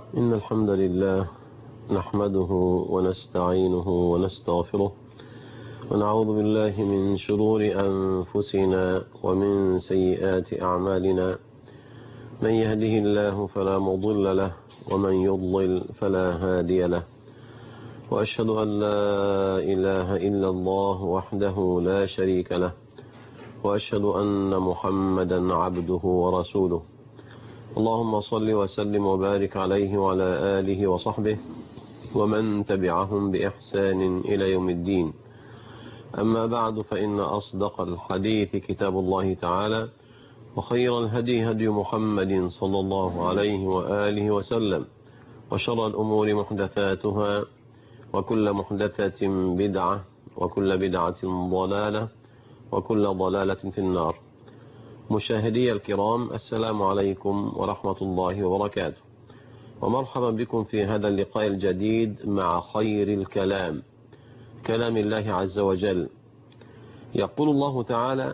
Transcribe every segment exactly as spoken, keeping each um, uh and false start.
إن الحمد لله نحمده ونستعينه ونستغفره ونعوذ بالله من شرور أنفسنا ومن سيئات أعمالنا. من يهده الله فلا مضل له ومن يضلل فلا هادي له، وأشهد أن لا إله إلا الله وحده لا شريك له، وأشهد أن محمدا عبده ورسوله. اللهم صل وسلم وبارك عليه وعلى آله وصحبه ومن تبعهم بإحسان إلى يوم الدين. أما بعد، فإن أصدق الحديث كتاب الله تعالى، وخير الهدي هدي محمد صلى الله عليه وآله وسلم، وشر الأمور محدثاتها، وكل محدثة بدعة، وكل بدعة ضلالة، وكل ضلالة في النار. مشاهدي الكرام، السلام عليكم ورحمة الله وبركاته، ومرحبا بكم في هذا اللقاء الجديد مع خير الكلام، كلام الله عز وجل. يقول الله تعالى: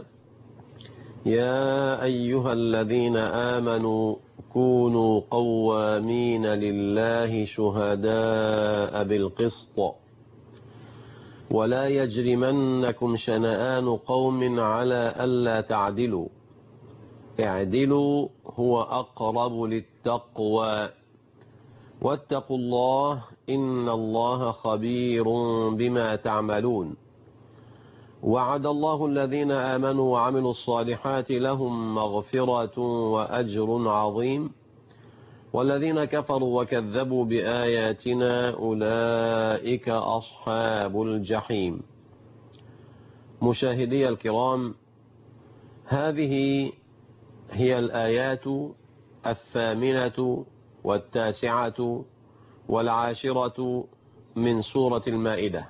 يا أيها الذين آمنوا كونوا قوامين لله شهداء بالقسط ولا يجرمنكم شنآن قوم على ألا تعدلوا اعدلوا هو أقرب للتقوى واتقوا الله إن الله خبير بما تعملون. وعد الله الذين آمنوا وعملوا الصالحات لهم مغفرة وأجر عظيم، والذين كفروا وكذبوا بآياتنا أولئك أصحاب الجحيم. مشاهدي الكرام، هذه هي الآيات الثامنة والتاسعة والعاشرة من سورة المائدة.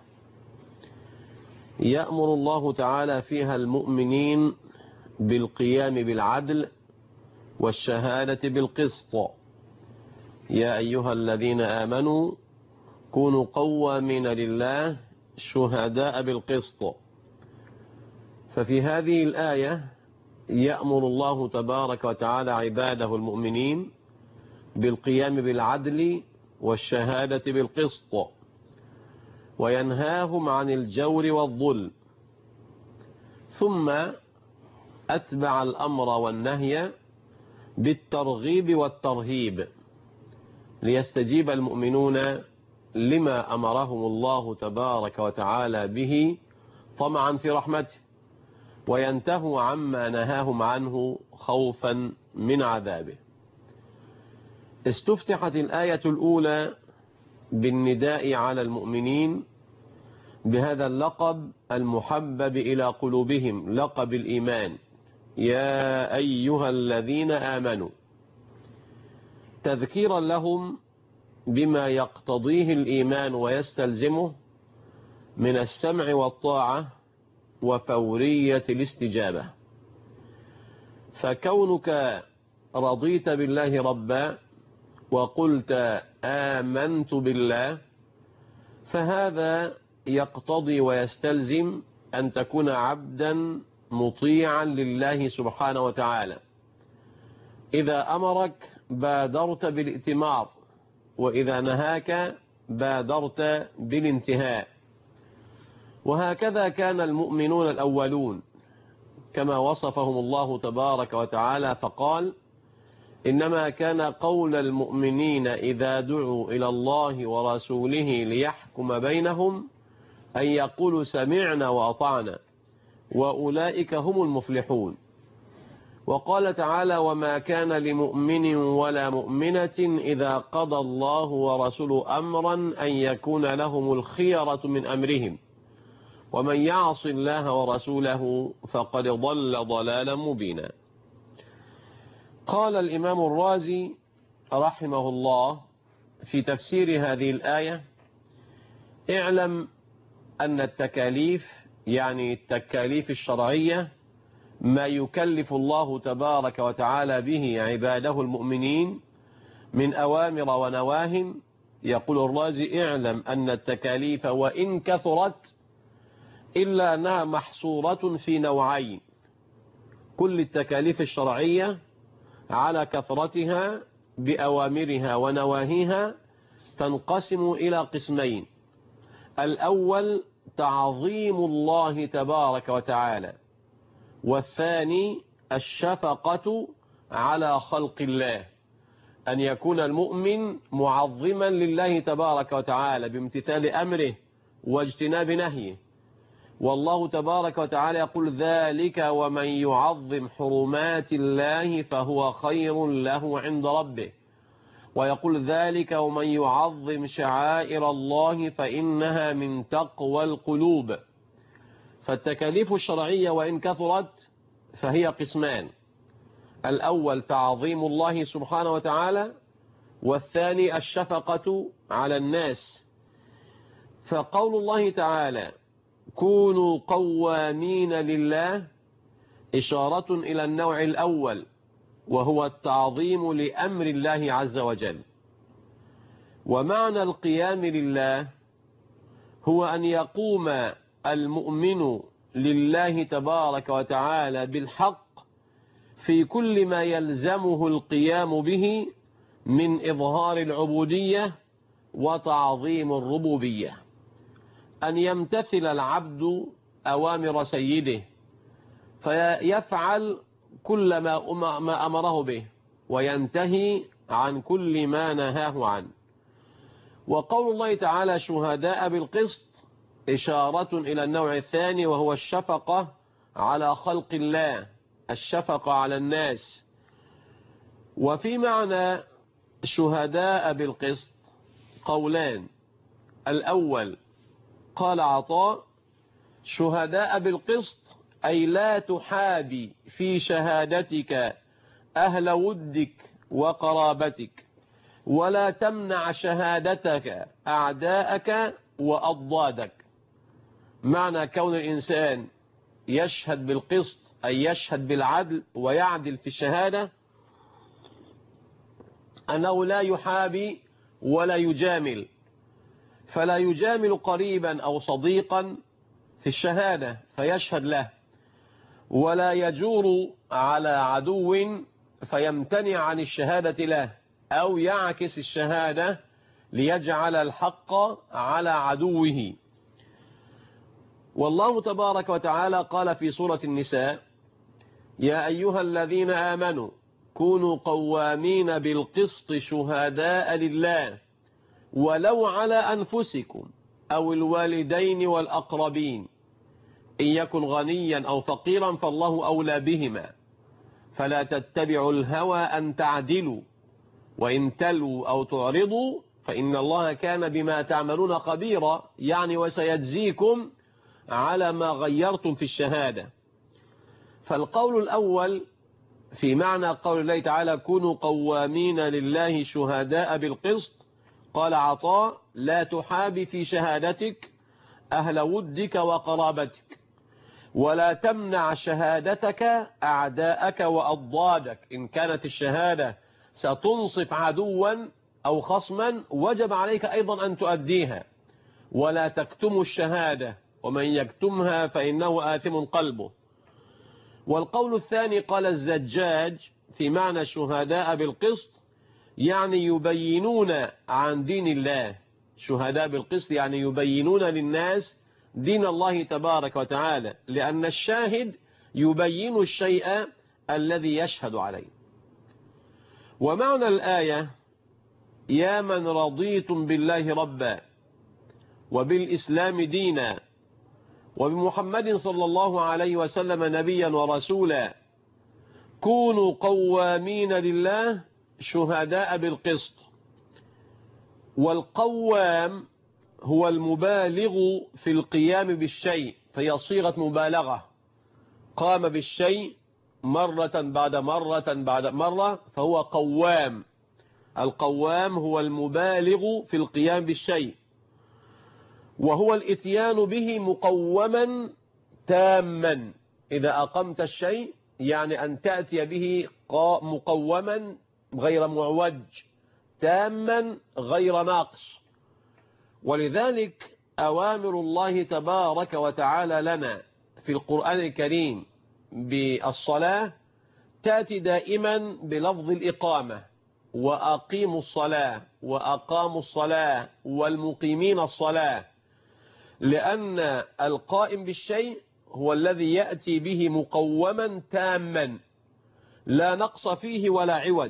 يأمر الله تعالى فيها المؤمنين بالقيام بالعدل والشهادة بالقسط. يا أيها الذين آمنوا كونوا قوامين لله شهداء بالقسط. ففي هذه الآية يأمر الله تبارك وتعالى عباده المؤمنين بالقيام بالعدل والشهادة بالقسط، وينهاهم عن الجور والظلم، ثم أتبع الأمر والنهي بالترغيب والترهيب ليستجيب المؤمنون لما أمرهم الله تبارك وتعالى به طمعا في رحمته، وينتهوا عما نهاهم عنه خوفا من عذابه. استفتحت الآية الأولى بالنداء على المؤمنين بهذا اللقب المحبب إلى قلوبهم، لقب الإيمان: يا أيها الذين آمنوا، تذكيرا لهم بما يقتضيه الإيمان ويستلزمه من السمع والطاعة وفورية الاستجابة. فكونك رضيت بالله ربا وقلت آمنت بالله، فهذا يقتضي ويستلزم أن تكون عبدا مطيعا لله سبحانه وتعالى. إذا أمرك بادرت بالائتمار، وإذا نهاك بادرت بالانتهاء. وهكذا كان المؤمنون الأولون كما وصفهم الله تبارك وتعالى، فقال: إنما كان قول المؤمنين إذا دعوا إلى الله ورسوله ليحكم بينهم أن يقولوا سمعنا وأطعنا وأولئك هم المفلحون. وقال تعالى: وما كان لمؤمن ولا مؤمنة إذا قضى الله ورسوله أمرا أن يكون لهم الخيرة من أمرهم ومن يعص الله ورسوله فقد ضل ضلالا مبينا. قال الإمام الرازي رحمه الله في تفسير هذه الآية: اعلم أن التكاليف، يعني التكاليف الشرعية، ما يكلف الله تبارك وتعالى به عباده المؤمنين من أوامر ونواه. يقول الرازي: اعلم أن التكاليف وإن كثرت إلا أنها محصورة في نوعين. كل التكاليف الشرعية على كثرتها بأوامرها ونواهيها تنقسم إلى قسمين: الأول تعظيم الله تبارك وتعالى، والثاني الشفقة على خلق الله، أن يكون المؤمن معظما لله تبارك وتعالى بامتثال أمره واجتناب نهيه. والله تبارك وتعالى يقول: ذلك ومن يعظم حرمات الله فهو خير له عند ربه. ويقول: ذلك ومن يعظم شعائر الله فإنها من تقوى القلوب. فالتكاليف الشرعية وإن كثرت فهي قسمان: الأول تعظيم الله سبحانه وتعالى، والثاني الشفقة على الناس. فقول الله تعالى: كونوا قوامين لله إشارة إلى النوع الأول، وهو التعظيم لأمر الله عز وجل. ومعنى القيام لله هو أن يقوم المؤمن لله تبارك وتعالى بالحق في كل ما يلزمه القيام به من إظهار العبودية وتعظيم الربوبية، أن يمتثل العبد أوامر سيده فيفعل كل ما أمره به وينتهي عن كل ما نهاه عنه. وقول الله تعالى: شهداء بالقسط إشارة إلى النوع الثاني، وهو الشفقة على خلق الله، الشفقة على الناس. وفي معنى شهداء بالقسط قولان: الأول قال عطاء: شهداء بالقسط أي لا تحابي في شهادتك أهل ودك وقرابتك، ولا تمنع شهادتك أعداءك وأضدادك. معنى كون الإنسان يشهد بالقسط أي يشهد بالعدل ويعدل في الشهادة أنه لا يحابي ولا يجامل، فلا يجامل قريبا أو صديقا في الشهادة فيشهد له، ولا يجور على عدو فيمتنع عن الشهادة له، أو يعكس الشهادة ليجعل الحق على عدوه. والله تبارك وتعالى قال في سورة النساء: يا أيها الذين آمنوا كونوا قوامين بالقسط شهداء لله ولو على أنفسكم أو الوالدين والأقربين إن يكن غنيا أو فقيرا فالله أولى بهما فلا تتبعوا الهوى أن تعدلوا وإن تلوا أو تعرضوا فإن الله كان بما تعملون خبيرا، يعني وسيجزيكم على ما غيرتم في الشهادة. فالقول الأول في معنى قول الله تعالى: كونوا قوامين لله شهداء بالقسط، قال عطاء: لا تحابي في شهادتك أهل ودك وقرابتك، ولا تمنع شهادتك أعداءك وأضدادك. إن كانت الشهادة ستنصف عدوا أو خصما وجب عليك أيضا أن تؤديها، ولا تكتم الشهادة، ومن يكتمها فإنه آثم قلبه. والقول الثاني قال الزجاج في معنى شهداء بالقسط، يعني يبينون عن دين الله. شهداء بالقسط يعني يبينون للناس دين الله تبارك وتعالى، لأن الشاهد يبين الشيء الذي يشهد عليه. ومعنى الآية: يا من رضيتم بالله ربا وبالإسلام دينا وبمحمد صلى الله عليه وسلم نبيا ورسولا كونوا قوامين لله شهداء بالقسط. والقوام هو المبالغ في القيام بالشيء، فهي صيغة مبالغة، قام بالشيء مرة بعد مرة بعد مرة فهو قوام. القوام هو المبالغ في القيام بالشيء، وهو الاتيان به مقوما تاما. إذا أقمت الشيء يعني أن تأتي به مقوما غير معوج، تاما غير ناقص. ولذلك أوامر الله تبارك وتعالى لنا في القرآن الكريم بالصلاة تأتي دائما بلفظ الإقامة، وأقيموا الصلاة وأقاموا الصلاة والمقيمين الصلاة، لأن القائم بالشيء هو الذي يأتي به مقوما تاما لا نقص فيه ولا عوج.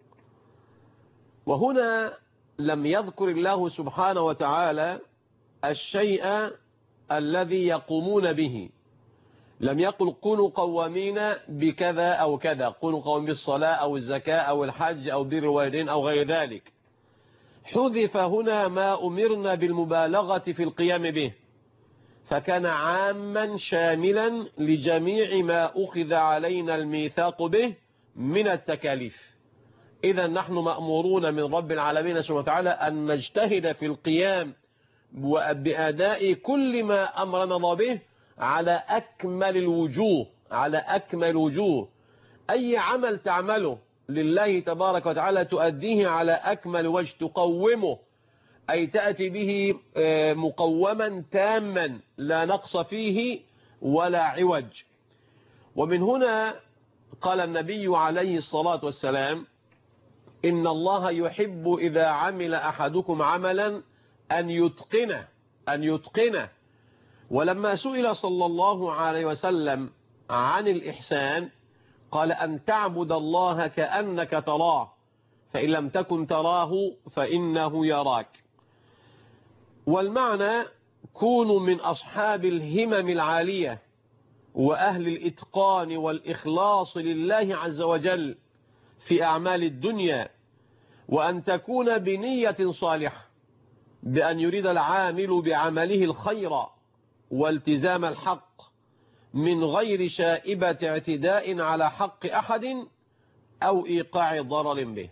وهنا لم يذكر الله سبحانه وتعالى الشيء الذي يقومون به، لم يقل كونوا قوامين بكذا أو كذا، كونوا قوامين بالصلاة أو الزكاة أو الحج أو بر الوالدين أو غير ذلك. حذف هنا ما أمرنا بالمبالغة في القيام به، فكان عاما شاملا لجميع ما أخذ علينا الميثاق به من التكاليف. إذا نحن مأمورون من رب العالمين سبحانه وتعالى أن نجتهد في القيام بأداء كل ما أمرنا الله به على أكمل الوجوه، على أكمل الوجوه. أي عمل تعمله لله تبارك وتعالى تؤديه على أكمل وجه، تقومه أي تأتي به مقوما تاما لا نقص فيه ولا عوج. ومن هنا قال النبي عليه الصلاة والسلام: إن الله يحب إذا عمل أحدكم عملا أن يتقنه أن يتقنه. ولما سئل صلى الله عليه وسلم عن الإحسان قال: أن تعبد الله كأنك تراه، فإن لم تكن تراه فإنه يراك. والمعنى: كونوا من أصحاب الهمم العالية وأهل الإتقان والإخلاص لله عز وجل في أعمال الدنيا، وأن تكون بنية صالحة، بأن يريد العامل بعمله الخير والتزام الحق من غير شائبة اعتداء على حق أحد أو إيقاع ضرر به.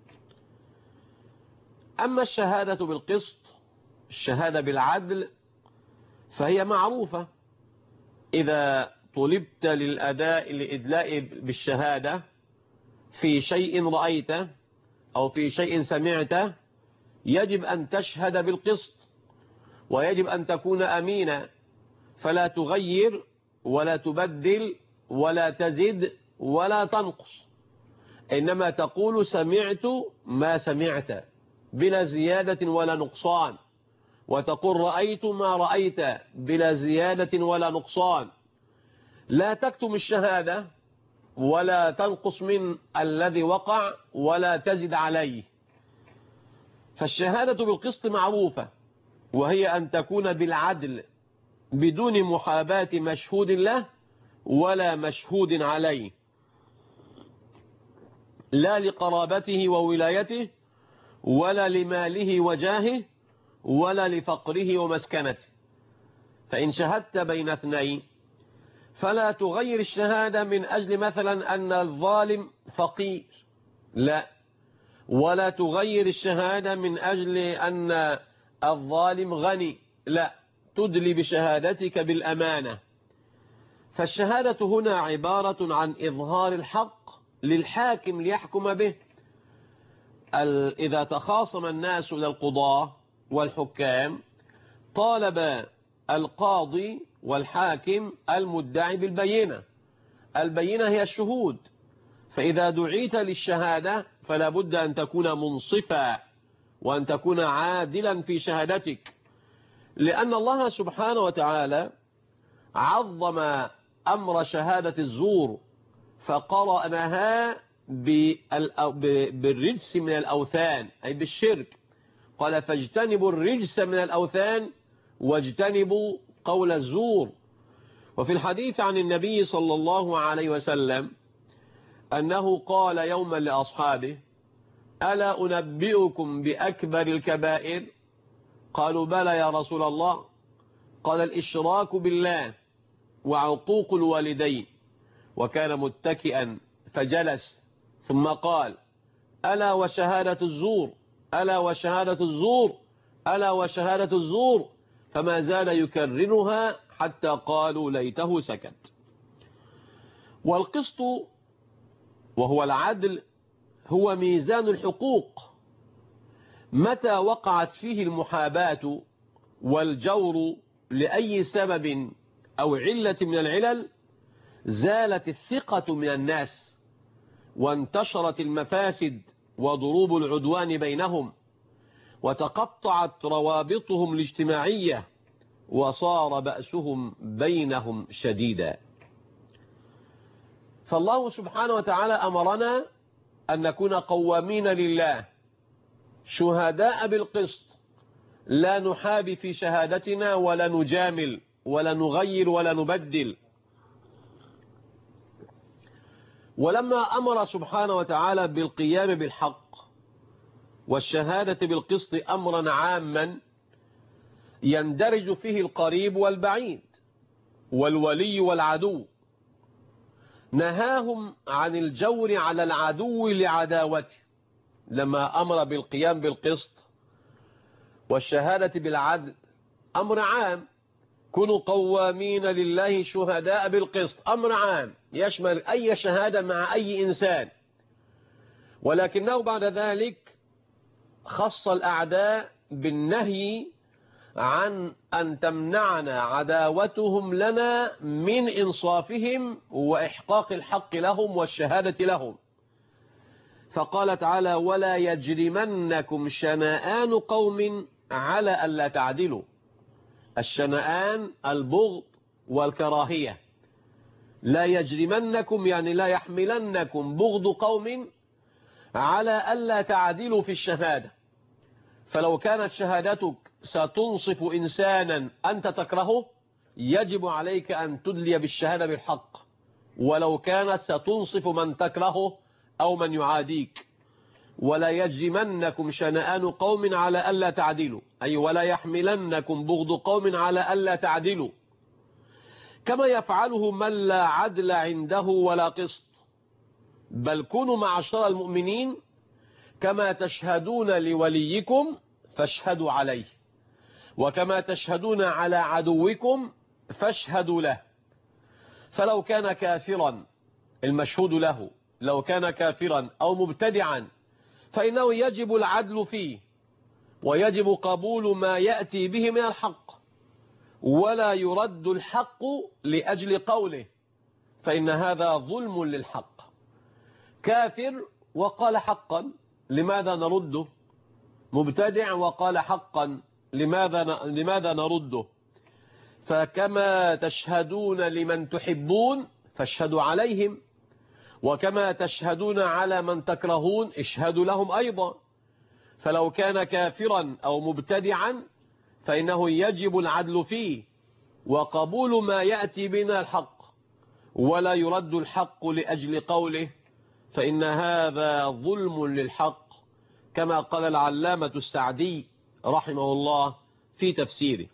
أما الشهادة بالقسط، الشهادة بالعدل، فهي معروفة. إذا طلبت للأداء لإدلاء بالشهادة في شيء رأيته أو في شيء سمعته يجب أن تشهد بالقسط، ويجب أن تكون أمينا، فلا تغير ولا تبدل ولا تزد ولا تنقص، إنما تقول سمعت ما سمعت بلا زيادة ولا نقصان، وتقول رأيت ما رأيت بلا زيادة ولا نقصان. لا تكتم الشهادة ولا تنقص من الذي وقع ولا تزد عليه. فالشهادة بالقسط معروفة، وهي أن تكون بالعدل بدون محاباة مشهود له ولا مشهود عليه، لا لقرابته وولايته ولا لماله وجاهه ولا لفقره ومسكنته. فإن شهدت بين اثنين فلا تغير الشهادة من أجل مثلا أن الظالم فقير، لا، ولا تغير الشهادة من أجل أن الظالم غني، لا، تدلي بشهادتك بالأمانة. فالشهادة هنا عبارة عن إظهار الحق للحاكم ليحكم به. إذا تخاصم الناس إلى القضاة والحكام طالب القاضي والحاكم المدعي بالبينة، البينة هي الشهود، فإذا دعيت للشهادة فلا بد أن تكون منصفا وأن تكون عادلا في شهادتك، لأن الله سبحانه وتعالى عظم أمر شهادة الزور فقرأناها بالرجس من الأوثان، أي بالشرك. قال: فاجتنبوا الرجس من الأوثان واجتنبوا قول الزور. وفي الحديث عن النبي صلى الله عليه وسلم أنه قال يوما لأصحابه: ألا أنبئكم بأكبر الكبائر؟ قالوا: بلى يا رسول الله. قال: الإشراك بالله وعقوق الوالدين. وكان متكئا فجلس، ثم قال: ألا وشهادة الزور، ألا وشهادة الزور، ألا وشهادة الزور، فما زال يكررها حتى قالوا ليته سكت. والقسط وهو العدل هو ميزان الحقوق، متى وقعت فيه المحاباة والجور لأي سبب أو علة من العلل زالت الثقة من الناس وانتشرت المفاسد وضروب العدوان بينهم، وتقطعت روابطهم الاجتماعية، وصار بأسهم بينهم شديدا. فالله سبحانه وتعالى أمرنا أن نكون قوامين لله شهداء بالقسط، لا نحابي في شهادتنا ولا نجامل ولا نغير ولا نبدل. ولما أمر سبحانه وتعالى بالقيام بالحق والشهادة بالقسط أمرا عاما يندرج فيه القريب والبعيد والولي والعدو، نهاهم عن الجور على العدو لعداوته. لما أمر بالقيام بالقسط والشهادة بالعدل أمر عام، كونوا قوامين لله شهداء بالقسط، أمر عام يشمل أي شهادة مع أي إنسان، ولكنه بعد ذلك خص الأعداء بالنهي عن أن تمنعنا عداوتهم لنا من إنصافهم وإحقاق الحق لهم والشهادة لهم. فقال تعالى: ولا يجرمنكم شنآن قوم على ألا تعدلوا. الشنآن البغض والكراهية. لا يجرمنكم يعني لا يحملنكم بغض قوم على ألا تعدلوا في الشهادة. فلو كانت شهادتك ستنصف إنسانا أنت تكرهه يجب عليك أن تدلي بالشهادة بالحق، ولو كانت ستنصف من تكرهه أو من يعاديك. ولا يجرمنكم شنآن قوم على ألا تعدلوا، أي ولا يحملنكم بغض قوم على ألا تعدلوا، كما يفعله من لا عدل عنده ولا قسط. بل كونوا معشر المؤمنين كما تشهدون لوليكم فاشهدوا عليه، وكما تشهدون على عدوكم فاشهدوا له. فلو كان كافرا المشهود له، لو كان كافرا أو مبتدعا فإنه يجب العدل فيه، ويجب قبول ما يأتي به من الحق، ولا يرد الحق لأجل قوله، فإن هذا ظلم للحق. كافر وقال حقا لماذا نرده؟ مبتدع وقال حقا لماذا لماذا نرده؟ فكما تشهدون لمن تحبون فاشهدوا عليهم، وكما تشهدون على من تكرهون اشهدوا لهم أيضا. فلو كان كافرا أو مبتدعا فإنه يجب العدل فيه وقبول ما يأتي بنا الحق، ولا يرد الحق لأجل قوله، فإن هذا ظلم للحق، كما قال العلامة السعدي رحمه الله في تفسيره.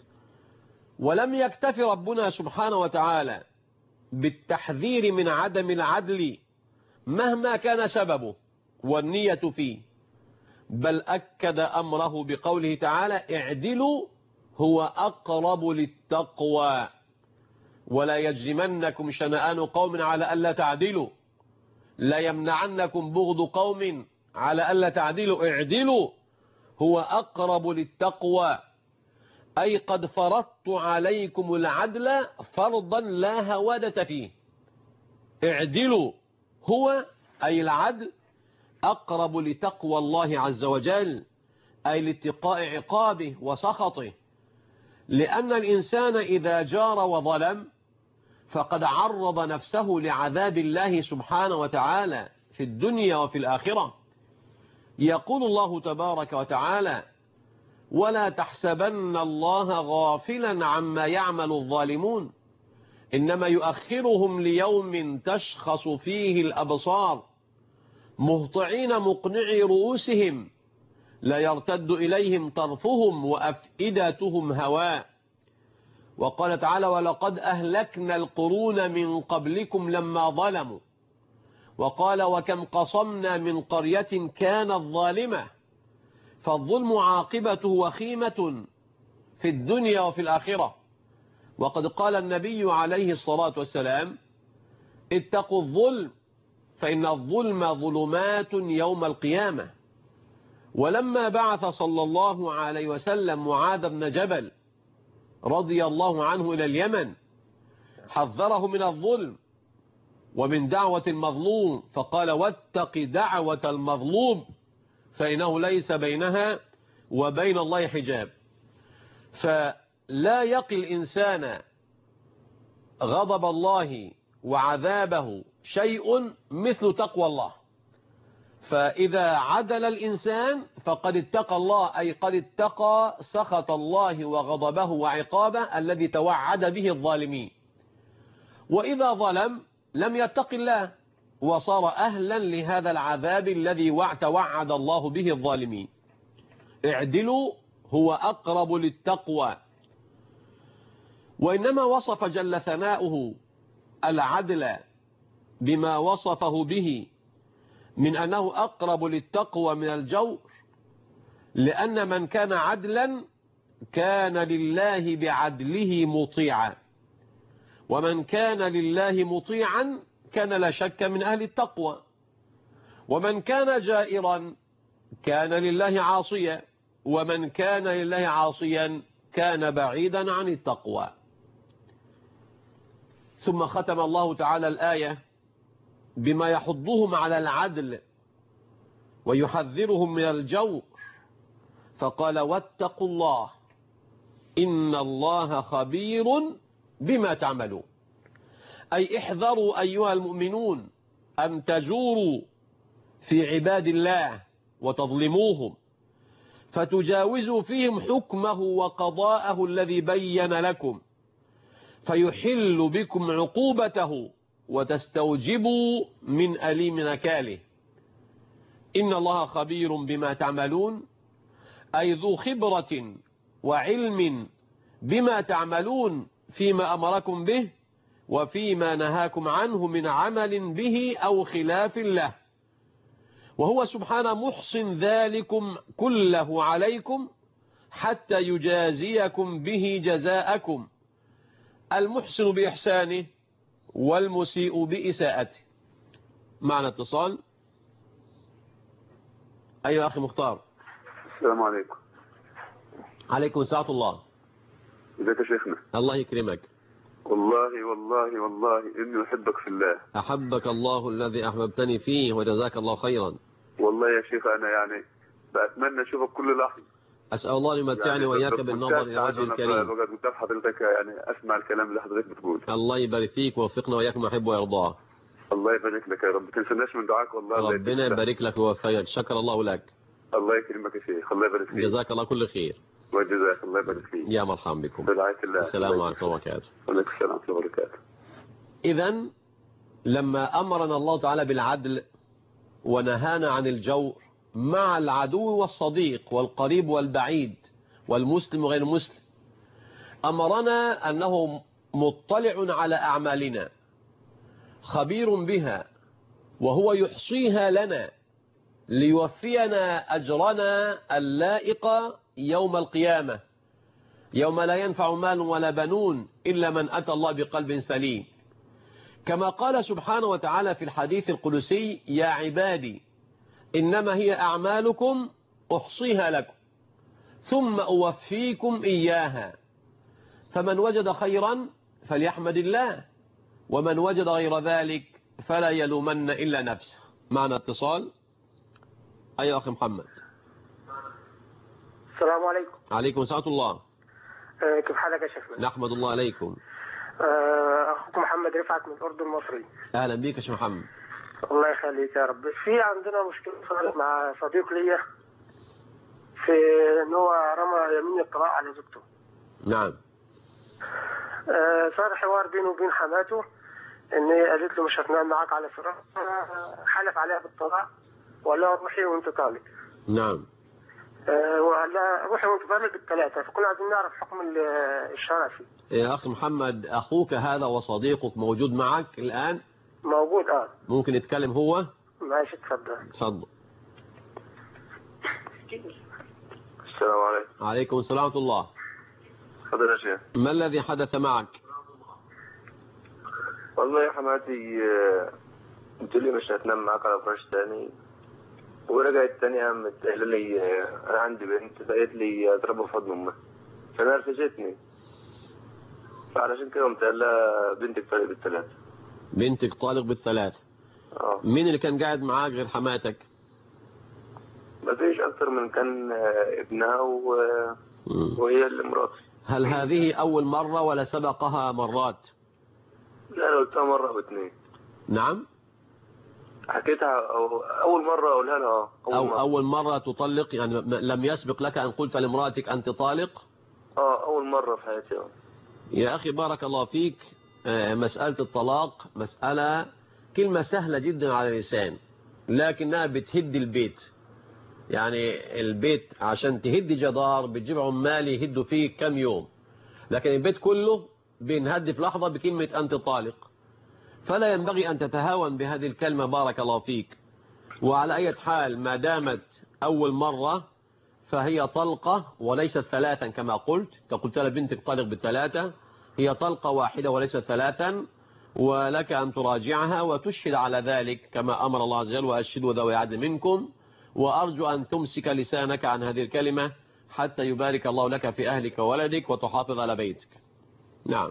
ولم يكتف ربنا سبحانه وتعالى بالتحذير من عدم العدل مهما كان سببه والنية فيه، بل أكد أمره بقوله تعالى: اعدلوا هو أقرب للتقوى، ولا يجرمنكم شنآن قوم على ألا تعدلوا، لا يمنعنكم بغض قوم على ألا تعدلوا، اعدلوا هو أقرب للتقوى، أي قد فرضت عليكم العدل فرضا لا هوادة فيه. اعدلوا هو أي العدل أقرب لتقوى الله عز وجل، أي لاتقاء عقابه وسخطه، لأن الإنسان إذا جار وظلم فقد عرض نفسه لعذاب الله سبحانه وتعالى في الدنيا وفي الآخرة. يقول الله تبارك وتعالى: ولا تحسبن الله غافلا عما يعمل الظالمون إنما يؤخرهم ليوم تشخص فيه الأبصار مهطعين مقنعي رؤوسهم لا يرتد إليهم طرفهم وأفئدتهم هواء. وقال تعالى: ولقد أهلكنا القرون من قبلكم لما ظلموا. وقال: وكم قصمنا من قرية كانت ظالمة. فالظلم عاقبته وخيمة في الدنيا وفي الآخرة. وقد قال النبي عليه الصلاة والسلام: اتقوا الظلم فإن الظلم ظلمات يوم القيامة. ولما بعث صلى الله عليه وسلم معاذ بن جبل رضي الله عنه إلى اليمن حذره من الظلم، ومن دعوة المظلوم، فقال واتق دعوة المظلوم فإنه ليس بينها وبين الله حجاب. فلا يقي الإنسان غضب الله وعذابه شيء مثل تقوى الله. فإذا عدل الإنسان فقد اتقى الله، أي قد اتقى سخط الله وغضبه وعقابه الذي توعد به الظالمين. وإذا ظلم لم يتق الله وصار أهلا لهذا العذاب الذي توعد الله به الظالمين. اعدلوا هو أقرب للتقوى. وإنما وصف جل ثناؤه العدل بما وصفه به من أنه أقرب للتقوى من الجور، لأن من كان عدلا كان لله بعدله مطيعا، ومن كان لله مطيعا كان لا شك من أهل التقوى، ومن كان جائرا كان لله عاصيا، ومن كان لله عاصيا كان بعيدا عن التقوى. ثم ختم الله تعالى الآية بما يحضهم على العدل ويحذرهم من الجور، فقال واتقوا الله إن الله خبير بما تعملون. أي احذروا أيها المؤمنون أن تجوروا في عباد الله وتظلموهم، فتجاوزوا فيهم حكمه وقضاءه الذي بين لكم، فيحل بكم عقوبته وتستوجبوا من أليم نكاله. إن الله خبير بما تعملون، أي ذو خبرة وعلم بما تعملون فيما أمركم به وفيما نهاكم عنه من عمل به أو خلاف له، وهو سبحانه محصن ذلكم كله عليكم حتى يجازيكم به جزاءكم، المحسن بإحسانه والمسيء بإساءته. معنا اتصال. أيها أخي مختار. السلام عليكم. عليكم السلام الله. ازيك يا شيخنا؟ الله يكرمك. والله والله والله إني أحبك في الله. أحبك الله الذي أحببتني فيه وجزاك الله خيرا. والله يا شيخ أنا يعني بأتمنى أشوفك كل لحظة. أسأل الله أن يمتعني يعني وإياك بالنظر إلى وجه الكريم. بقى قدام حضرتك يعني أسمع الكلام اللي حضرتك بتقوله. الله يبارك فيك ووفقنا وإياك ما يحب ويرضاه. الله يبارك لك يا رب، ما تنسناش من دعاك والله. ربنا يبارك لك ويوفقك. شكر الله لك. الله يكرمك يا شيخ، الله يبارك فيك. جزاك الله كل خير. وجزاك الله يبارك فيك. يا مرحبا بكم. برعاية الله. السلام عليكم وبركاته. وعليكم السلام ورحمة الله وبركاته. إذن لما أمرنا الله تعالى بالعدل ونهانا عن الجور مع العدو والصديق والقريب والبعيد والمسلم وغير المسلم، أمرنا أنه مطلع على أعمالنا خبير بها، وهو يحصيها لنا ليوفينا أجرنا اللائق يوم القيامة، يوم لا ينفع مال ولا بنون إلا من أتى الله بقلب سليم. كما قال سبحانه وتعالى في الحديث القدسي: يا عبادي إنما هي أعمالكم أحصيها لكم ثم أوفيكم إياها، فمن وجد خيرا فليحمد الله، ومن وجد غير ذلك فلا يلومن إلا نفسه. معنا اتصال. أيها أخي محمد. السلام عليكم. عليكم السلام الله. أه كيف حالك يا شيخنا؟ نحمد الله عليكم. أه أخوك محمد رفعت من الأردن المصري. أهلا بك يا شيخ محمد. الله يخليك يا رب. في عندنا مشكلة صارت مع صديق لي في إن هو رمى يمين الطلاق على زوجته. نعم. أه صار حوار بينه وبين حماته إن هي قالت له مش هتنام معاك على فراق، حلف عليها بالطلاق وقال لها روحي وأنت طالق. نعم. أه وقال لها روحي وأنت طالق بالثلاثة، فكنا عايزين نعرف حكم الشرع فيه. يا أخي محمد، أخوك هذا وصديقك موجود معك الآن؟ موجود. اه ممكن يتكلم هو؟ ماشي اتفضل. اتفضل. السلام عليكم. عليكم السلام ورحمة الله. تفضل يا شيخ. ما الذي حدث معك؟ والله يا حماتي قلت لي مش هتنام معاك على فراش تاني، ورجعت تاني قامت قايله لي انا عندي بنت، فقالت لي اضربها في حضن امها، فنرفزتني، فعلشان كده قمت قايل لها بنتك طالق بالثلاثه. بنتك طالق بالثلاث. اه. مين اللي كان قاعد معاك غير حماتك؟ مفيش أكتر من كان آه، ابنها و... مم. وهي اللي مراتي. هل هذه أول مرة ولا سبقها مرات؟ لا أنا قلتها مرة أو اتنين. نعم. حكيتها أو أول مرة أقولها لها. اه أول أو مرة. أول مرة تطلق، يعني م- لم يسبق لك أن قلت لامرأتك أنت طالق؟ اه أول مرة في حياتي. اه. يا أخي بارك الله فيك، آه، مسألة الطلاق مسألة كلمة سهلة جدا على اللسان، لكنها بتهد البيت. يعني البيت عشان تهد جدار بتجيب عمال يهدوا فيه كم يوم، لكن البيت كله بينهد في لحظة بكلمة أنت طالق. فلا ينبغي أن تتهاون بهذه الكلمة بارك الله فيك. وعلى أي حال ما دامت أول مرة فهي طلقة وليست ثلاثا كما قلت. قلت لبنتك طالق بالثلاثة، هي طلقة واحدة وليست ثلاثا، ولك أن تراجعها وتشهد على ذلك كما أمر الله عز وجل، وأشهدوا ذوي عدل منكم. وأرجو أن تمسك لسانك عن هذه الكلمة حتى يبارك الله لك في أهلك وولدك وتحافظ على بيتك. نعم.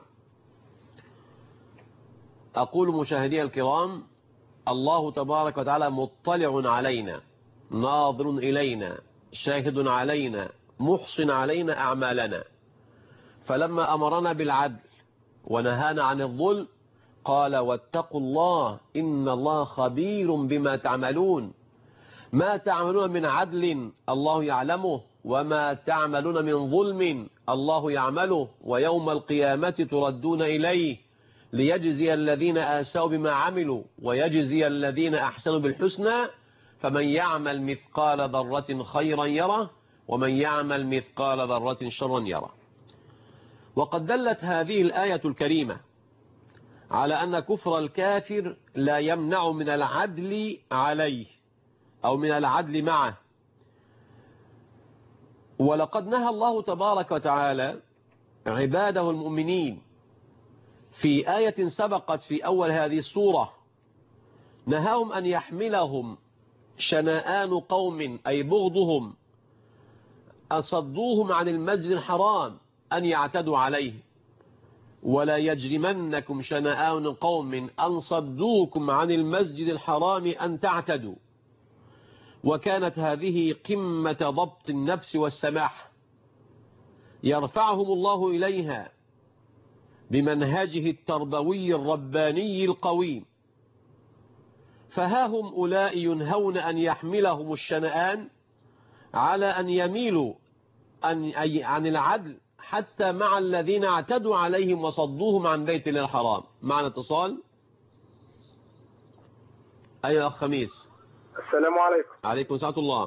أقول مشاهدي الكرام، الله تبارك وتعالى مطلع علينا، ناظر إلينا، شاهد علينا، محصن علينا أعمالنا. فلما أمرنا بالعدل ونهانا عن الظلم قال واتقوا الله إن الله خبير بما تعملون. ما تعملون من عدل الله يعلمه، وما تعملون من ظلم الله يعمله، ويوم القيامة تردون إليه ليجزي الذين آسوا بما عملوا ويجزي الذين أحسنوا بالحسنى. فمن يعمل مثقال ذرة خيرا يره، ومن يعمل مثقال ذرة شرا يره. وقد دلت هذه الآية الكريمة على أن كفر الكافر لا يمنع من العدل عليه أو من العدل معه. ولقد نهى الله تبارك وتعالى عباده المؤمنين في آية سبقت في أول هذه السورة، نهاهم أن يحملهم شنآن قوم أي بغضهم أصدوهم عن المسجد الحرام أن يعتدوا عليه، ولا يجرمنكم شنآن قوم أن صدوكم عن المسجد الحرام أن تعتدوا. وكانت هذه قمة ضبط النفس والسماح يرفعهم الله إليها بمنهجه التربوي الرباني القويم. فها هم أولئك ينهون أن يحملهم الشنآن على أن يميلوا عن العدل حتى مع الذين اعتدوا عليهم وصدوهم عن بيت الله الحرام. معنا اتصال. أيها أخ خميس. السلام عليكم. عليكم سلام الله.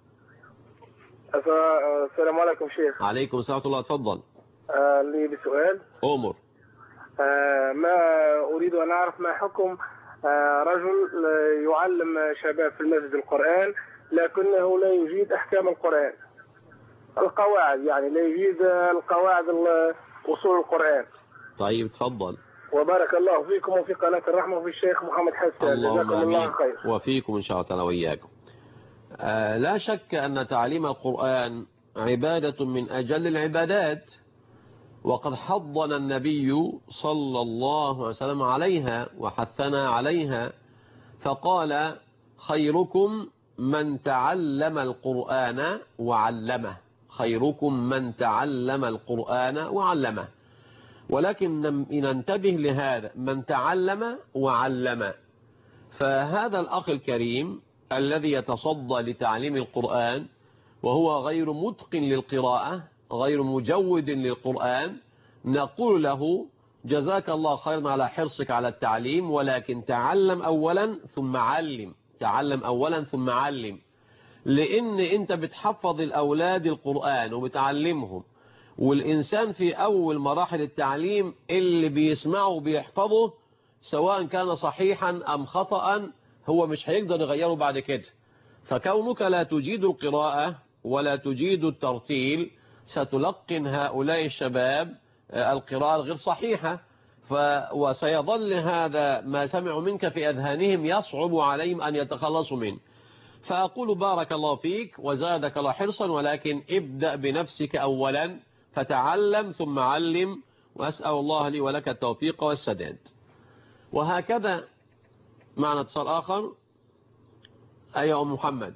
السلام عليكم شيخ. عليكم سلام الله. تفضل. آه لي بسؤال. أمر. آه ما أريد أن أعرف ما حكم آه رجل يعلم شباب في المسجد القرآن لكنه لا يجيد أحكام القرآن، القواعد، يعني لا يجيد القواعد أصول القرآن. طيب تفضل. وبارك الله فيكم وفي قناة الرحمة وفي الشيخ محمد حسن، جزاكم الله خير. وفيكم إن شاء الله تعالى وإياكم. آه لا شك أن تعليم القرآن عبادة من أجل العبادات، وقد حضنا النبي صلى الله عليه وسلم عليها وحثنا عليها، فقال خيركم من تعلم القرآن وعلمه. خيركم من تعلم القرآن وعلمه. ولكن ننتبه لهذا، من تعلم وعلم. فهذا الأخ الكريم الذي يتصدى لتعليم القرآن وهو غير متقن للقراءة، غير مجود للقرآن، نقول له جزاك الله خيرا على حرصك على التعليم، ولكن تعلم أولا ثم علم. تعلم أولا ثم علم. لأن أنت بتحفظ الأولاد القرآن وبتعلمهم، والإنسان في أول مراحل التعليم اللي بيسمعه بيحفظه سواء كان صحيحا أم خطأ هو مش هيقدر يغيره بعد كده. فكونك لا تجيد القراءة ولا تجيد الترتيل ستلقن هؤلاء الشباب القراءة غير صحيحة، ف... وسيظل هذا ما سمعوا منك في أذهانهم يصعب عليهم أن يتخلصوا منه. فأقول بارك الله فيك وزادك الله حرصا، ولكن ابدأ بنفسك أولا فتعلم ثم علم، وأسأل الله لي ولك التوفيق والسداد. وهكذا. معنا اتصال آخر. أيوة أم محمد.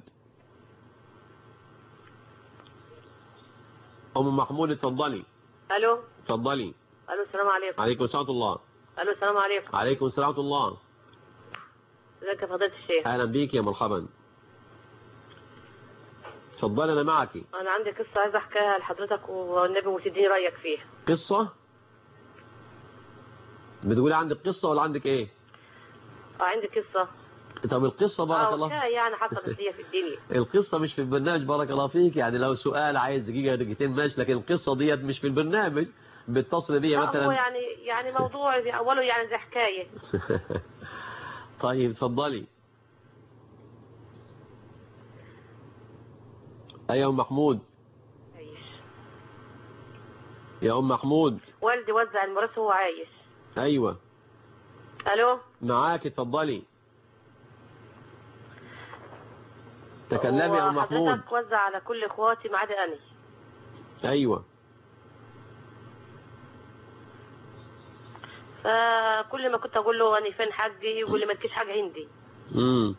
أم محمود اتفضلي. الو. اتفضلي. الو السلام عليكم. عليكم السلام ورحمة الله. الو السلام عليكم. عليكم السلام ورحمة الله. ازيك يا فضيلة الشيخ؟ أهلا بيك يا مرحبا. اتفضلي أنا معك. أنا عندي قصة عايز أحكيها لحضرتك والنبي وتديني رأيك فيها. قصة؟ بتقولي عندك قصة ولا عندك إيه؟ اه عندي قصة. طب القصة بارك اه الله حكاية يعني حصلت لي في الدنيا. القصة مش في البرنامج بارك الله فيك، يعني لو سؤال عايز دقيقة دقيقتين ماشي، لكن القصة ديت مش في البرنامج. بتصل بيا مثلا. هو يعني يعني موضوع في أوله يعني زي حكاية. طيب اتفضلي. أيوة أم محمود. عايش. يا أم محمود. والدي وزع الميراث وهو عايش. أيوة. ألو. معاك اتفضلي. تكلمي يا أم محمود. حضرتك وزع على كل إخواتي ما عدا أنا. أيوة. فكل ما كنت أقول له أنا فين حقي يقول لي ما تجيش حاجة عندي. امم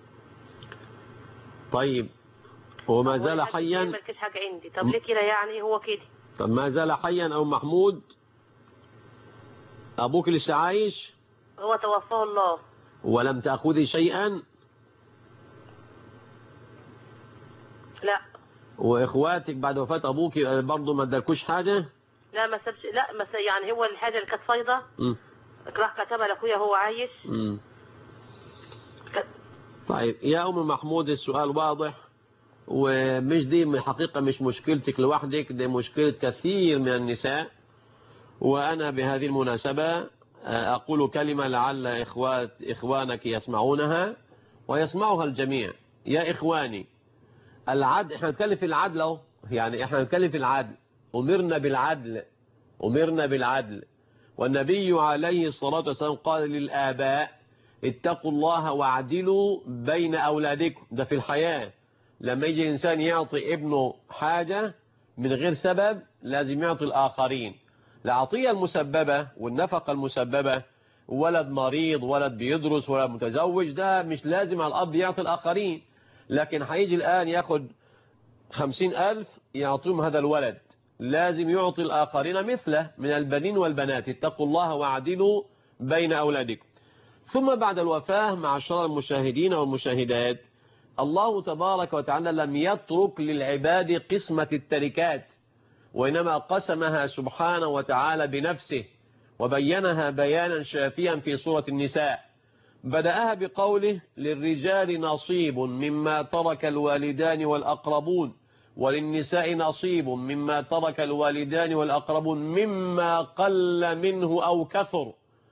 طيب هو ما زال حيا؟ ما تجيش حاجة عندي. طب ليه كده يعني هو كده؟ طب ما زال حيا أو محمود؟ أبوك لسه عايش؟ هو توفاه الله. ولم تأخذي شيئا؟ لا. وإخواتك بعد وفاة أبوك برضه ما ادالكوش حاجة؟ لا ما سابش. لا ما يعني هو الحاجة اللي كانت فايضة راح كتبها لأخويا هو عايش. امم ك... طيب يا أم محمود السؤال واضح، ومش دي من الحقيقة مش مشكلتك لوحدك، دي مشكلة كثير من النساء. وأنا بهذه المناسبة أقول كلمة لعل إخوات إخوانك يسمعونها ويسمعها الجميع. يا إخواني العدل، احنا نتكلم في العدل اهو، يعني احنا نتكلم في العدل. أمرنا بالعدل، أمرنا بالعدل. والنبي عليه الصلاة والسلام قال للآباء اتقوا الله واعدلوا بين أولادكم. ده في الحياة لما يجي إنسان يعطي ابنه حاجة من غير سبب لازم يعطي الآخرين. العطية المسببة والنفقة المسببة، ولد مريض، ولد بيدرس، ولد متزوج، ده مش لازم على الأب يعطي الآخرين. لكن هيجي الآن ياخد خمسين ألف يعطيهم هذا الولد، لازم يعطي الآخرين مثله من البنين والبنات. اتقوا الله واعدلوا بين أولادكم. ثم بعد الوفاة معشر المشاهدين والمشاهدات، الله تبارك وتعالى لم يترك للعباد قسمة التركات، وإنما قسمها سبحانه وتعالى بنفسه وبينها بيانا شافيا في سورة النساء. بدأها بقوله للرجال نصيب مما ترك الوالدان والأقربون وللنساء نصيب مما ترك الوالدان والأقربون مما قل منه أو كثر.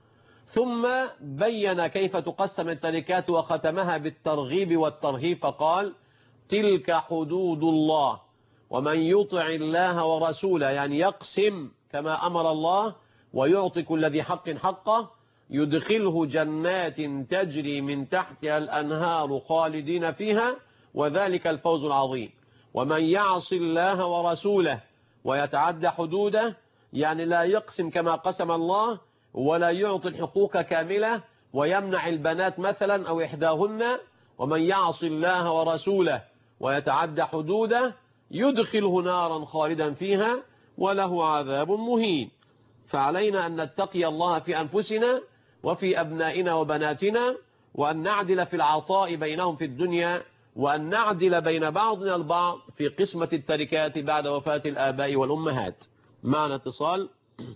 ثم بين كيف تقسم التركات وختمها بالترغيب والترهيب فقال تلك حدود الله ومن يطع الله ورسوله، يعني يقسم كما أمر الله ويعطي كل ذي حق حقه، يدخله جنات تجري من تحتها الأنهار خالدين فيها وذلك الفوز العظيم. ومن يعص الله ورسوله ويتعدى حدوده، يعني لا يقسم كما قسم الله ولا يعطي الحقوق كاملة ويمنع البنات مثلا أو إحداهن. ومن يعص الله ورسوله ويتعدى حدوده يدخله نارا خالدا فيها وله عذاب مهين. فعلينا أن نتقي الله في أنفسنا وفي أبنائنا وبناتنا، وأن نعدل في العطاء بينهم في الدنيا، وأن نعدل بين بعضنا البعض في قسمة التركات بعد وفاة الآباء والأمهات. معنا اتصال.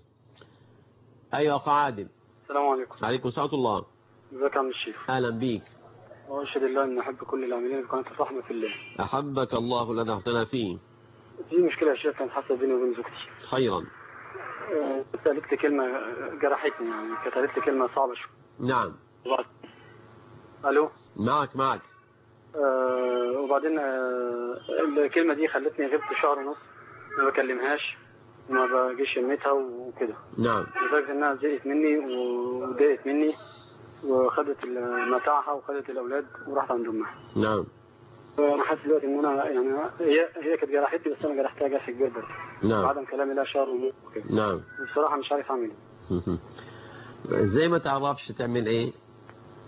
أيها أخ عادل. السلام عليكم. عليكم السلام ورحمة الله. ازيك يا عم الشيخ؟ أهلا بيك. وأشهد الله أن أحب كل العاملين في قناة الرحمة في الله. أحبك الله الذي أحببتنا فيه. في مشكلة يا شيخ كانت حاصلة بيني وبين زوجتي. خيرا. بس قالت لي كلمة جرحتني، يعني كانت قالت لي كلمة صعبة شوية. نعم. ألو. معك معك. آه وبعدين آه الكلمة دي خلتني غبت شهر ونص ما بكلمهاش ما بجيش يميتها وكده. نعم. لدرجة إنها زهقت مني وضايقت مني وخدت متاعها وخدت الأولاد وراحت عند أمها. نعم. أنا حاسس دلوقتي إن أنا يعني هي هي كانت جرحتني بس أنا جرحتها جرح كبير برضه. نعم. بعدم كلامي لها شهر ونص وكده. نعم. بصراحة مش عارف أعمل إيه. ازاي ما تعرفش تعمل ايه؟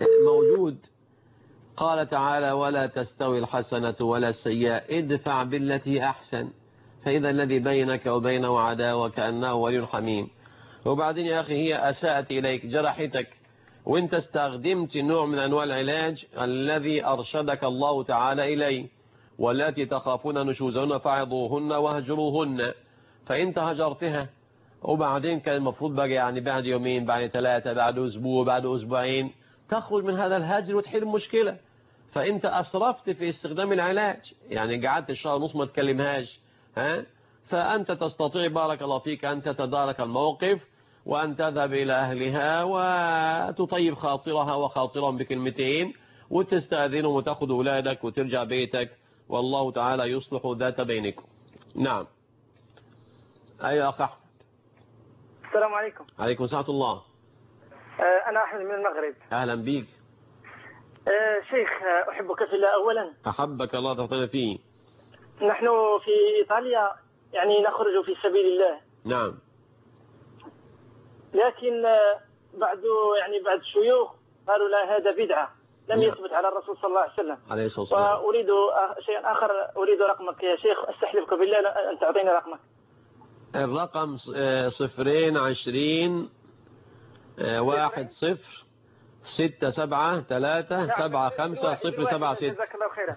موجود. قال تعالى ولا تستوي الحسنة ولا السيئة ادفع بالتي أحسن فإذا الذي بينك وبينه عداوة كأنه ولي حميم. وبعدين يا أخي هي أساءت إليك جرحتك وانت استخدمت نوع من أنواع العلاج الذي أرشدك الله تعالى إليه، والتي تخافون نشوزهن فعظوهن واهجروهن، فانت هجرتها وبعدين كان المفروض بقى يعني بعد يومين بعد ثلاثة بعد أسبوع بعد أسبوعين تخرج من هذا الهجر وتحل المشكلة. فانت أسرفت في استخدام العلاج، يعني قعدت الشهر نص ما تكلمهاش ها. فأنت تستطيع بارك الله فيك أن تتدارك الموقف وأن تذهب إلى أهلها وتطيب خاطرها وخاطرهم بكلمتين وتستأذنهم وتأخذ أولادك وترجع بيتك، والله تعالى يصلح ذات بينكم. نعم. أيها أخ أحمد. السلام عليكم. عليكم السلام ورحمة الله. أنا أحمد من المغرب. أهلا بيك. شيخ أحبك في الله أولا. أحبك الله تعطينا فيه. نحن في إيطاليا يعني نخرج في سبيل الله. نعم. لكن بعد يعني بعد الشيوخ قالوا لا هذا بدعة لم نعم. يثبت على الرسول صلى الله عليه وسلم. عليه الصلاة والسلام. وأريد شيئا آخر، أريد رقمك يا شيخ، أستحلفك بالله أن تعطيني رقمك. الرقم صفرين عشرين واحد صفر ستة سبعة ثلاثة سبعة خمسة صفر سبعة ستة. جزاك الله خيرا.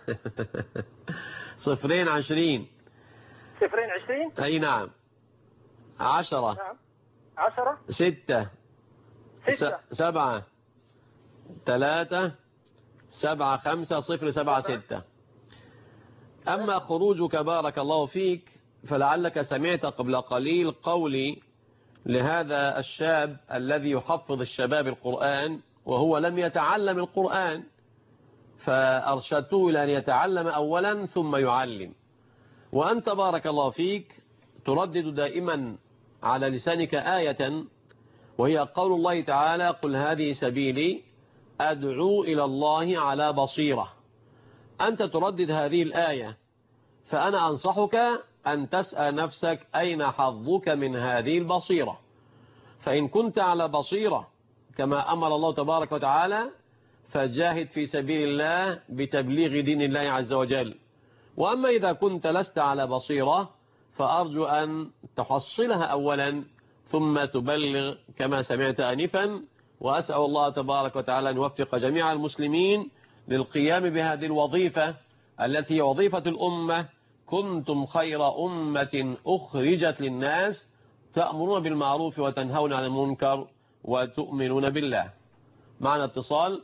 صفرين عشرين. صفرين عشرين. أي نعم. عشرة. نعم. عشرة. ستة. ستة. سبعة. ثلاثة. سبعة خمسة صفر سبعة ستة. أما خروجك بارك الله فيك فلعلك سمعت قبل قليل قولي لهذا الشاب الذي يحفظ الشباب القرآن وهو لم يتعلم القرآن، فأرشدته إلى أن يتعلم أولا ثم يعلم. وأنت بارك الله فيك تردد دائما على لسانك آية وهي قول الله تعالى قل هذه سبيلي أدعو إلى الله على بصيرة. أنت تردد هذه الآية، فأنا أنصحك أن تسأل نفسك أين حظك من هذه البصيرة. فإن كنت على بصيرة كما أمر الله تبارك وتعالى فجاهد في سبيل الله بتبليغ دين الله عز وجل. وأما إذا كنت لست على بصيرة فأرجو أن تحصلها أولا ثم تبلغ كما سمعت آنفا. وأسأل الله تبارك وتعالى أن يوفق جميع المسلمين للقيام بهذه الوظيفة التي هي وظيفة الأمة. كنتم خير أمة أخرجت للناس تأمرون بالمعروف وتنهون عن المنكر وتؤمنون بالله. معنا اتصال.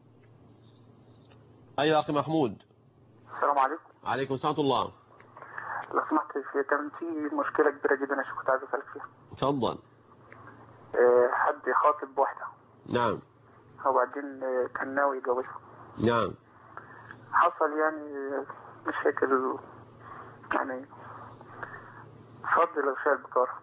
أيها أخي محمود. السلام عليكم. عليكم السلام ورحمة الله. لو سمحت كان في مشكلة كبيرة جدا أنا كنت عايز أسألك فيها. تفضل. أه حد خاطب واحدة. نعم. وبعدين كان ناوي يجوزها. نعم. حصل يعني مشاكل يعني فضل الخير بكارها.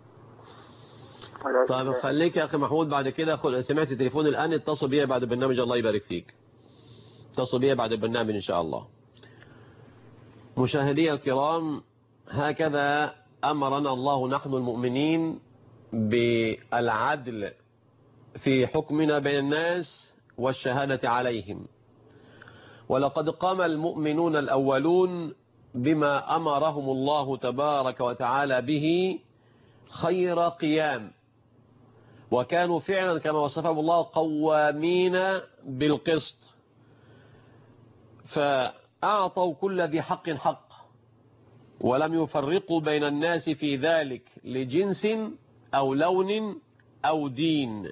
طيب خليك يا أخي محمود بعد كده خل... سمعت التليفون الآن اتصل بيها بعد البرنامج. الله يبارك فيك. اتصل بيها بعد البرنامج إن شاء الله. مشاهدي الكرام، هكذا أمرنا الله نحن المؤمنين بالعدل في حكمنا بين الناس والشهادة عليهم. ولقد قام المؤمنون الأولون بما أمرهم الله تبارك وتعالى به خير قيام، وكانوا فعلا كما وصفهم الله قوامين بالقسط، فأعطوا كل ذي حق حق ولم يفرقوا بين الناس في ذلك لجنس أو لون أو دين.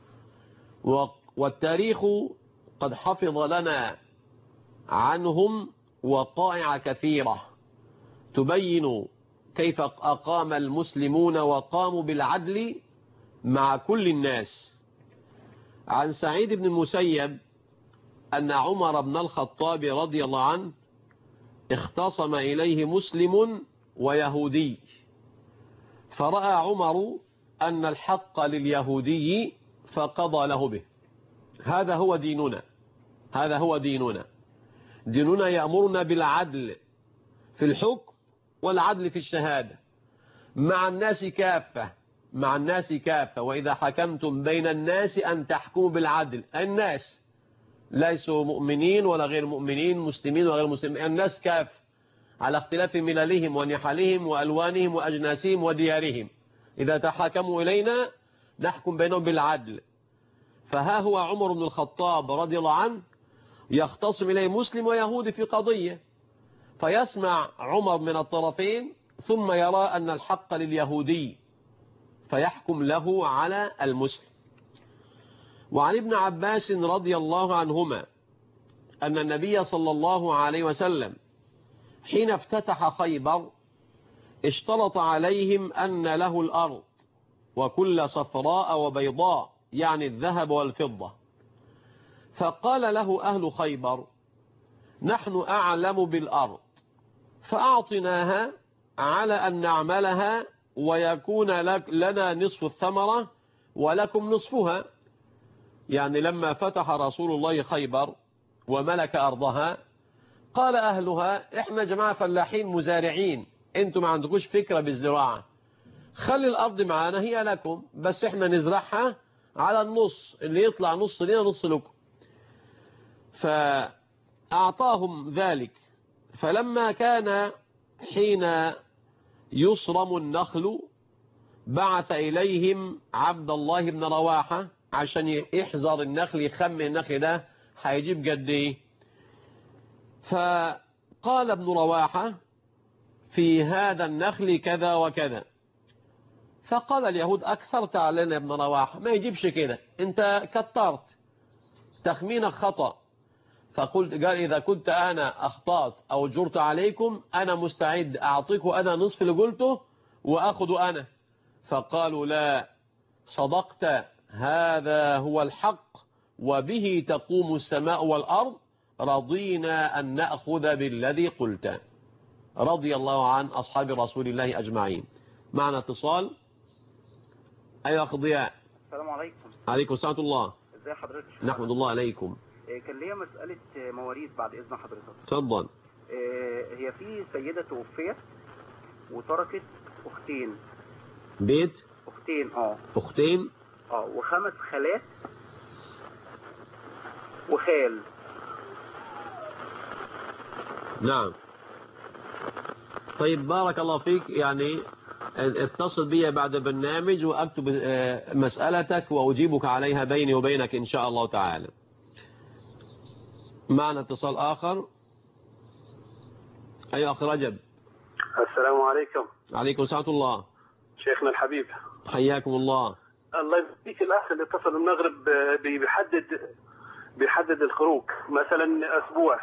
والتاريخ قد حفظ لنا عنهم وقائع كثيرة تبين كيف أقام المسلمون وقاموا بالعدل مع كل الناس. عن سعيد بن المسيب أن عمر بن الخطاب رضي الله عنه اختصم إليه مسلم ويهودي، فرأى عمر أن الحق لليهودي فقضى له به. هذا هو ديننا، هذا هو ديننا. ديننا يأمرنا بالعدل في الحكم والعدل في الشهادة مع الناس كافة، مع الناس كافة، وإذا حكمتم بين الناس أن تحكموا بالعدل. الناس ليسوا مؤمنين ولا غير مؤمنين، مسلمين وغير مسلمين، الناس كافة على اختلاف مللهم ونحلهم وألوانهم وأجناسهم وديارهم، إذا تحاكموا إلينا نحكم بينهم بالعدل. فها هو عمر بن الخطاب رضي الله عنه يختصم إليه مسلم ويهودي في قضية، فيسمع عمر من الطرفين ثم يرى أن الحق لليهودي فيحكم له على المسلم. وعن ابن عباس رضي الله عنهما أن النبي صلى الله عليه وسلم حين افتتح خيبر اشترط عليهم أن له الأرض وكل صفراء وبيضاء، يعني الذهب والفضة. فقال له أهل خيبر: نحن أعلم بالأرض، فأعطناها على أن نعملها ويكون لك لنا نصف الثمرة ولكم نصفها. يعني لما فتح رسول الله خيبر وملك أرضها قال أهلها: إحنا جماعة فلاحين مزارعين، أنتم ما عندكوش فكرة بالزراعة، خلي الأرض معانا هي لكم، بس إحنا نزرعها على النص، اللي يطلع نص لنا نص لكم. فأعطاهم ذلك. فلما كان حين يصرم النخل بعث إليهم عبد الله بن رواحة عشان يحذر النخل، يخمن النخل ده هيجيب قد ايه. فقال ابن رواحة: في هذا النخل كذا وكذا. فقال اليهود: أكثرت علينا يا ابن رواحة، ما يجيبش كده، انت كترت، تخمينك خطأ. فقلت قال: إذا كنت أنا أخطأت أو جرت عليكم أنا مستعد أعطيكم أنا نصف اللي قلته وأخذ أنا. فقالوا: لا، صدقت، هذا هو الحق وبه تقوم السماء والأرض، رضينا أن نأخذ بالذي قلت. رضي الله عن أصحاب رسول الله أجمعين. معنا اتصال. أيها أخ ضياء. السلام عليكم. عليكم السلام الله. ازي حضرتك؟ نحمد الله عليكم. كان ليا مسألة مواريث بعد إذن حضرتك. تفضل. هي في سيدة توفيت وتركت أختين. بيت؟ أختين اه أختين اه وخمس خالات وخال. نعم. طيب بارك الله فيك، يعني اتصل بي بعد البرنامج وأكتب مسألتك وأجيبك عليها بيني وبينك إن شاء الله تعالى. معنا اتصال آخر. أي أخ رجب. السلام عليكم. عليكم السلام الله. شيخنا الحبيب حياكم الله. الله يبارك. الأخ اللي اتصل المغرب بيحدد بيحدد الخروج مثلا أسبوع.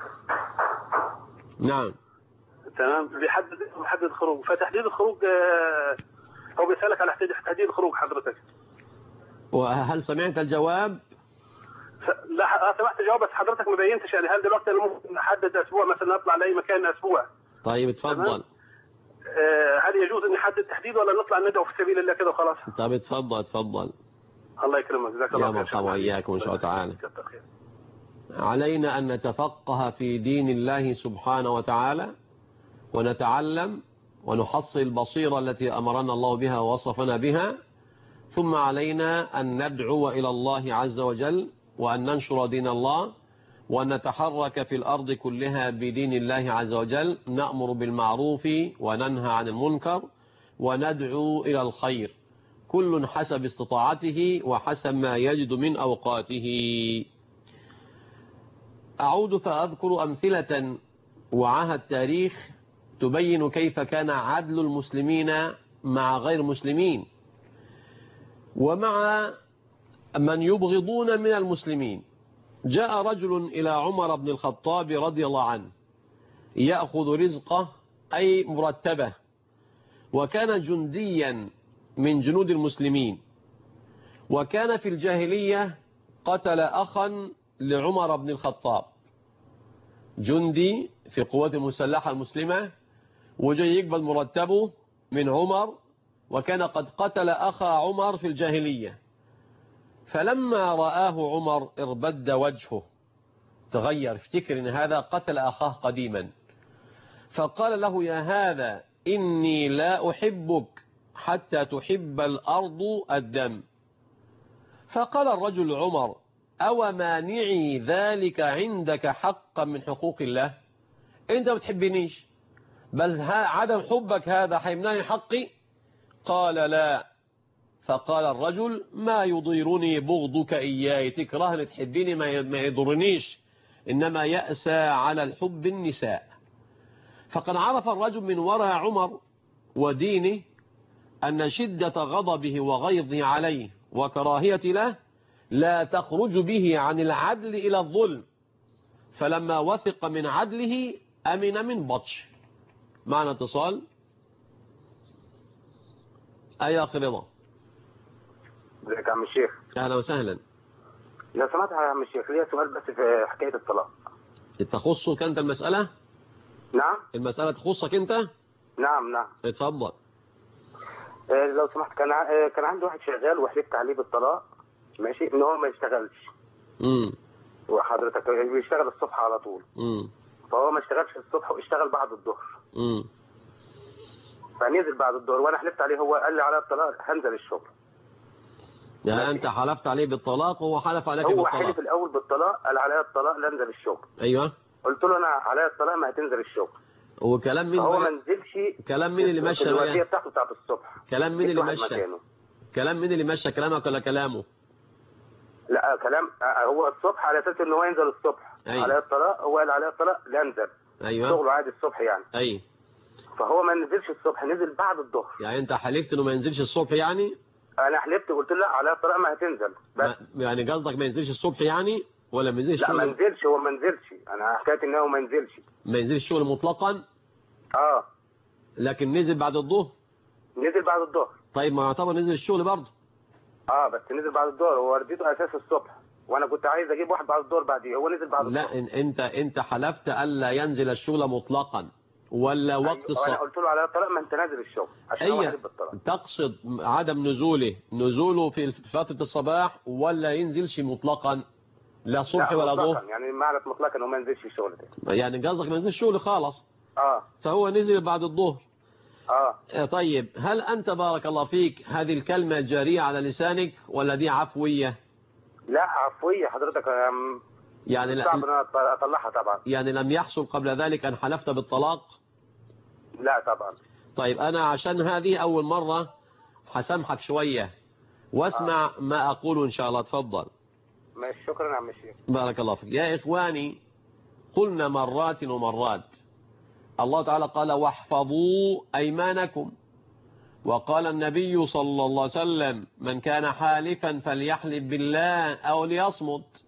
نعم تمام. بيحدد بيحدد الخروج، فتحديد الخروج هو بيسألك على تحديد الخروج حضرتك. وهل سمعت الجواب؟ لا سمعت الجواب بس حضرتك ما بينتش، يعني هل دلوقتي ممكن نحدد أسبوع مثلا نطلع لأي مكان أسبوع؟ طيب اتفضل. هل يجوز ان نحدد تحديد ولا نطلع ندعو في سبيل الله كده وخلاص؟ طيب اتفضل اتفضل. الله يكرمك، جزاك الله خير. يا مرحبا وإياكم إن شاء الله تعالى. علينا أن نتفقه في دين الله سبحانه وتعالى ونتعلم ونحصل البصيرة التي أمرنا الله بها ووصفنا بها، ثم علينا أن ندعو إلى الله عز وجل وأن ننشر دين الله وأن نتحرك في الأرض كلها بدين الله عز وجل، نأمر بالمعروف وننهى عن المنكر وندعو إلى الخير، كل حسب استطاعته وحسب ما يجد من أوقاته. أعود فأذكر أمثلة وعاها التاريخ تبين كيف كان عدل المسلمين مع غير المسلمين ومع من يبغضون من المسلمين. جاء رجل إلى عمر بن الخطاب رضي الله عنه يأخذ رزقه أي مرتبه، وكان جنديا من جنود المسلمين، وكان في الجاهلية قتل أخا لعمر بن الخطاب، جندي في قوات المسلحة المسلمة وجاي يقبل مرتبه من عمر، وكان قد قتل أخا عمر في الجاهلية. فلما رآه عمر اربد وجهه، تغير، افتكر ان هذا قتل أخاه قديما، فقال له: يا هذا إني لا أحبك حتى تحب الأرض الدم. فقال الرجل عمر: أو مانعي ذلك عندك حقا من حقوق الله؟ أنت ما بتحبنيش، بل عدم حبك هذا حيمنعني حقي؟ قال: لا. فقال الرجل: ما يضيرني بغضك إياي، تكرهني تحبيني ما يضرنيش، إنما يأسى على الحب النساء. فقد عرف الرجل من وراء عمر ودينه أن شدة غضبه وغيظه عليه وكراهية له لا تخرج به عن العدل إلى الظلم، فلما وثق من عدله أمن من بطش. معنى اتصال. أي أخي رضا؟ ازيك يا عم الشيخ؟ أهلا وسهلا. لو سمحت يا عم الشيخ، ليا سؤال بس في حكاية الطلاق. تخصك أنت المسألة؟ نعم. المسألة تخصك أنت؟ نعم نعم. اتفضل. آه لو سمحت، كان آه كان عنده واحد شغال وحلفت عليه بالطلاق، ماشي، ان هو ما يشتغلش. امم وحضرتك بيشتغل الصبح على طول. امم فهو ما اشتغلش الصبح واشتغل بعد الظهر. امم فنزل بعد الظهر وانا حلفت عليه، هو قال لي على الطلاق هنزل الشغل. يعني انت حلفت عليه بالطلاق وهو حلف عليك هو بالطلاق؟ هو حلف الاول بالطلاق، قال عليا الطلاق لا انزل الشغل. ايوه. قلت له انا عليا الطلاق ما هتنزل الشغل. وكلام مين؟ هو ما نزلش. كلام مين اللي مشى الوصيه بتاعته بتاعت الصبح؟ كلام مين اللي مشى؟ كلام مين اللي مشى، كلامك ولا كلامه؟ لا كلام، هو الصبح على اساس ان هو ينزل الصبح. أيوة. عليا الطلاق، هو قال عليا الطلاق لا انزل. ايوه. شغله عادي الصبح يعني. ايوه. فهو ما نزلش الصبح، نزل بعد الظهر. يعني انت حلفت انه ما ينزلش الصبح يعني؟ انا حلفت قلت له لا عليا الطلاق ما هتنزل بس. ما يعني قصدك ما ينزلش الصبح يعني ولا ما ينزلش؟ لا ما نزلش، هو ما نزلش، انا حكيت ان هو ما نزلش. ما ينزلش الشغل مطلقا؟ اه. لكن نزل بعد الظهر؟ نزل بعد الظهر. طيب ما يعتبر نزل الشغل برضه. اه بس نزل بعد الظهر، هو رديته اساس الصبح وانا كنت عايز اجيب واحد بعد الظهر بعديه، هو نزل بعد الظهر. لا إن انت انت حلفت الا ينزل الشغل مطلقا ولا وقت أيوة. الصلاة؟ انا قلت له على الطلاق ما انت نازل الشغل عشان هو حلف بالطلاق. تقصد عدم نزوله نزوله في فترة الصباح ولا ينزلش مطلقا لا صبح لا ولا ظهر؟ يعني معنى مطلقا انه ما نزلش الشغل ده. يعني قصدك ما نزلش الشغل خالص. اه. فهو نزل بعد الظهر. اه. طيب هل انت بارك الله فيك هذه الكلمة جارية على لسانك ولا دي عفوية؟ لا عفوية حضرتك. يعني لا صعب ان اطلعها طبعا. يعني لم يحصل قبل ذلك ان حلفت بالطلاق؟ لا طبعا. طيب انا عشان هذه اول مرة هسامحك شوية واسمع آه. ما اقوله ان شاء الله. تفضل. ماشي. شكرا يا عم الشيخ. بارك الله فيك. يا اخواني قلنا مرات ومرات الله تعالى قال واحفظوا ايمانكم، وقال النبي صلى الله عليه وسلم من كان حالفا فليحلف بالله أو ليصمت،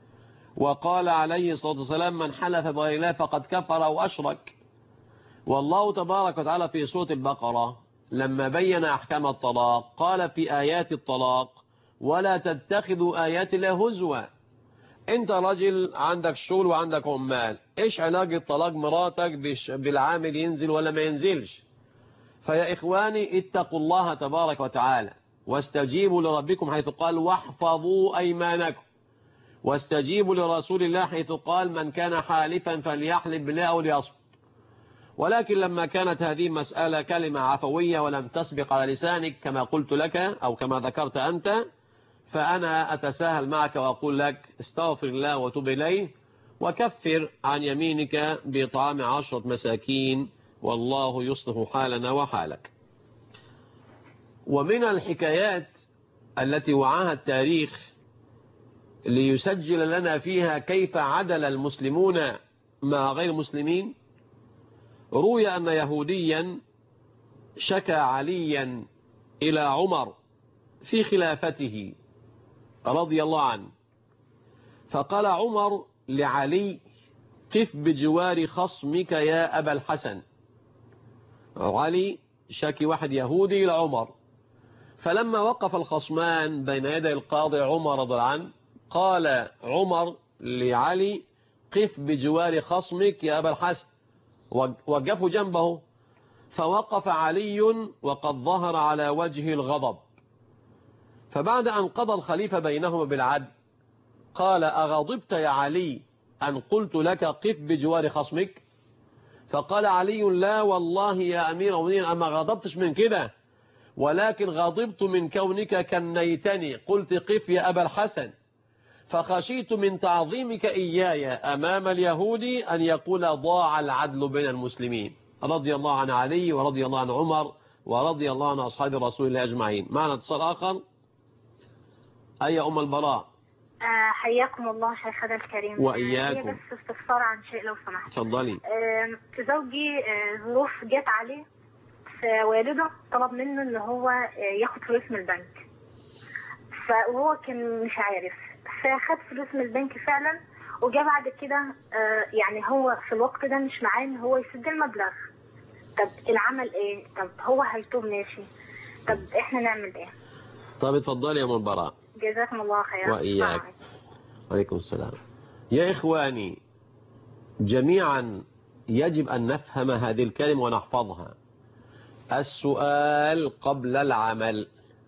وقال عليه الصلاة والسلام من حلف بغير الله فقد كفر أو أشرك. والله تبارك وتعالى في سورة البقرة لما بين أحكام الطلاق قال في آيات الطلاق ولا تتخذوا آيات الله هزوا. انت راجل عندك شغل وعندك عمال، ايش علاقة طلاق مراتك بالعامل ينزل ولا ما ينزلش؟ فيا إخواني اتقوا الله تبارك وتعالى واستجيبوا لربكم حيث قال واحفظوا أيمانكم، واستجيبوا لرسول الله حيث قال من كان حالفا فليحلف بالله أو ليصمت. ولكن لما كانت هذه مسألة كلمة عفوية ولم تسبق على لسانك كما قلت لك أو كما ذكرت أنت، فأنا أتساهل معك وأقول لك استغفر الله وتوب إليه وكفر عن يمينك بإطعام عشرة مساكين والله يصلح حالنا وحالك. ومن الحكايات التي وعاها التاريخ ليسجل لنا فيها كيف عدل المسلمون مع غير المسلمين، روي أن يهوديا شكى عليا إلى عمر في خلافته رضي الله عنه، فقال عمر لعلي قف بجوار خصمك يا أبا الحسن. علي شكي واحد يهودي لعمر، فلما وقف الخصمان بين يدي القاضي عمر رضي الله عنه قال عمر لعلي قف بجوار خصمك يا أبا الحسن، وقفوا جنبه، فوقف علي وقد ظهر على وجه الغضب. فبعد أن قضى الخليفة بينهما بالعدل قال أغضبت يا علي أن قلت لك قف بجوار خصمك؟ فقال علي لا والله يا أمير المؤمنين أما غضبتش من كده ولكن غضبت من كونك كنيتني، قلت قف يا أبا الحسن، فخشيت من تعظيمك إياي أمام اليهود أن يقول ضاع العدل بين المسلمين. رضي الله عن علي ورضي الله عن عمر ورضي الله عن أصحاب رسول الله أجمعين. معنا اتصال آخر. أي أم البراء. آه حياكم الله شيخنا الكريم. وإياكم. آه بس استفسار عن شيء لو سمحت. تفضلي. آه زوجي آه ظروف جت عليه، فوالده طلب منه ان هو آه ياخد فلوس من البنك، فهو كان مش عارف، فاخد فلوس من البنك فعلا، وجا بعد كده آه يعني هو في الوقت ده مش معاه ان هو يسد المبلغ. طب العمل ايه؟ طب هو هيتوب ماشي، طب احنا نعمل ايه؟ طب اتفضلي يا ام البراء. جزاكم الله خيرا. وإياك. وعليكم السلام. يا إخواني جميعا يجب أن نفهم هذه الكلمة ونحفظها. السؤال قبل العمل،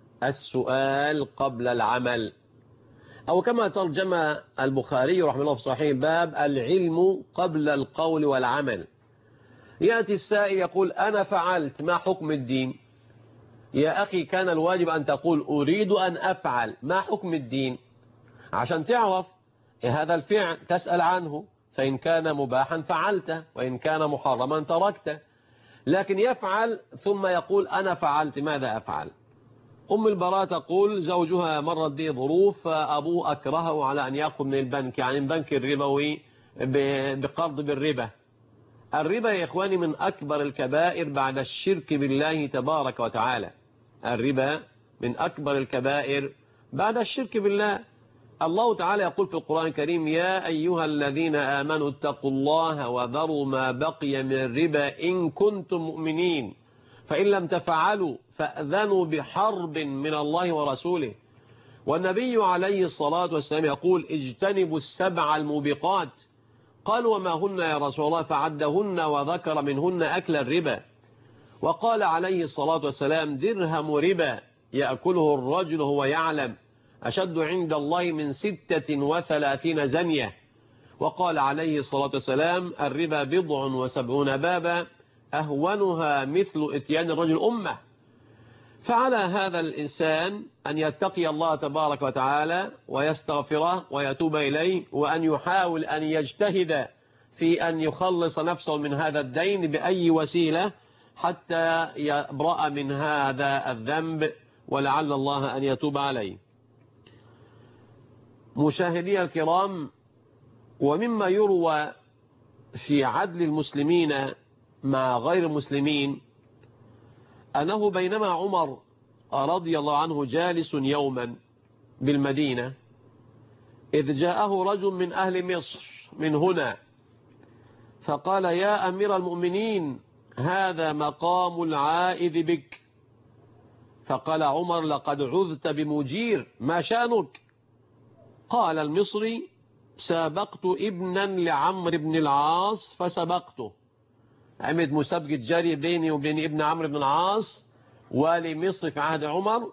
السؤال قبل العمل، أو كما ترجم البخاري رحمه الله في صحيح باب العلم قبل القول والعمل. يأتي السائل يقول أنا فعلت، ما حكم الدين؟ يا أخي كان الواجب أن تقول أريد أن أفعل، ما حكم الدين؟ عشان تعرف هذا الفعل تسأل عنه، فإن كان مباحا فعلته وإن كان محرما تركته. لكن يفعل ثم يقول أنا فعلت، ماذا أفعل؟ أم البراء تقول زوجها مرت به ظروف، أبوه أكرهه على أن يأخذ من البنك، يعني البنك الربوي بقرض بالربا. الربا يا إخواني من أكبر الكبائر بعد الشرك بالله تبارك وتعالى. الربا من أكبر الكبائر بعد الشرك بالله. الله تعالى يقول في القرآن الكريم يا أيها الذين آمنوا اتقوا الله وذروا ما بقي من الربا إن كنتم مؤمنين فإن لم تفعلوا فأذنوا بحرب من الله ورسوله. والنبي عليه الصلاة والسلام يقول اجتنبوا السبع الموبقات. قالوا وما هن يا رسول الله؟ فعدهن وذكر منهن أكل الربا. وقال عليه الصلاة والسلام درهم ربا يأكله الرجل هو يعلم أشد عند الله من ستة وثلاثين زنية. وقال عليه الصلاة والسلام الربا بضع وسبعون بابا أهونها مثل اتيان الرجل أمه. فعلى هذا الإنسان أن يتقي الله تبارك وتعالى ويستغفره ويتوب إليه، وأن يحاول أن يجتهد في أن يخلص نفسه من هذا الدين بأي وسيلة حتى يبرأ من هذا الذنب، ولعل الله أن يتوب عليه. مشاهدي الكرام، ومما يروى في عدل المسلمين مع غير المسلمين أنه بينما عمر رضي الله عنه جالس يوما بالمدينة إذ جاءه رجل من أهل مصر من هنا فقال يا أمير المؤمنين هذا مقام العائذ بك. فقال عمر لقد عذت بمجير، ما شأنك؟ قال المصري سابقت ابنا لعمرو بن العاص فسبقته. عمد مسابقة جري بيني وبين ابن عمرو بن العاص والي مصر في عهد عمر،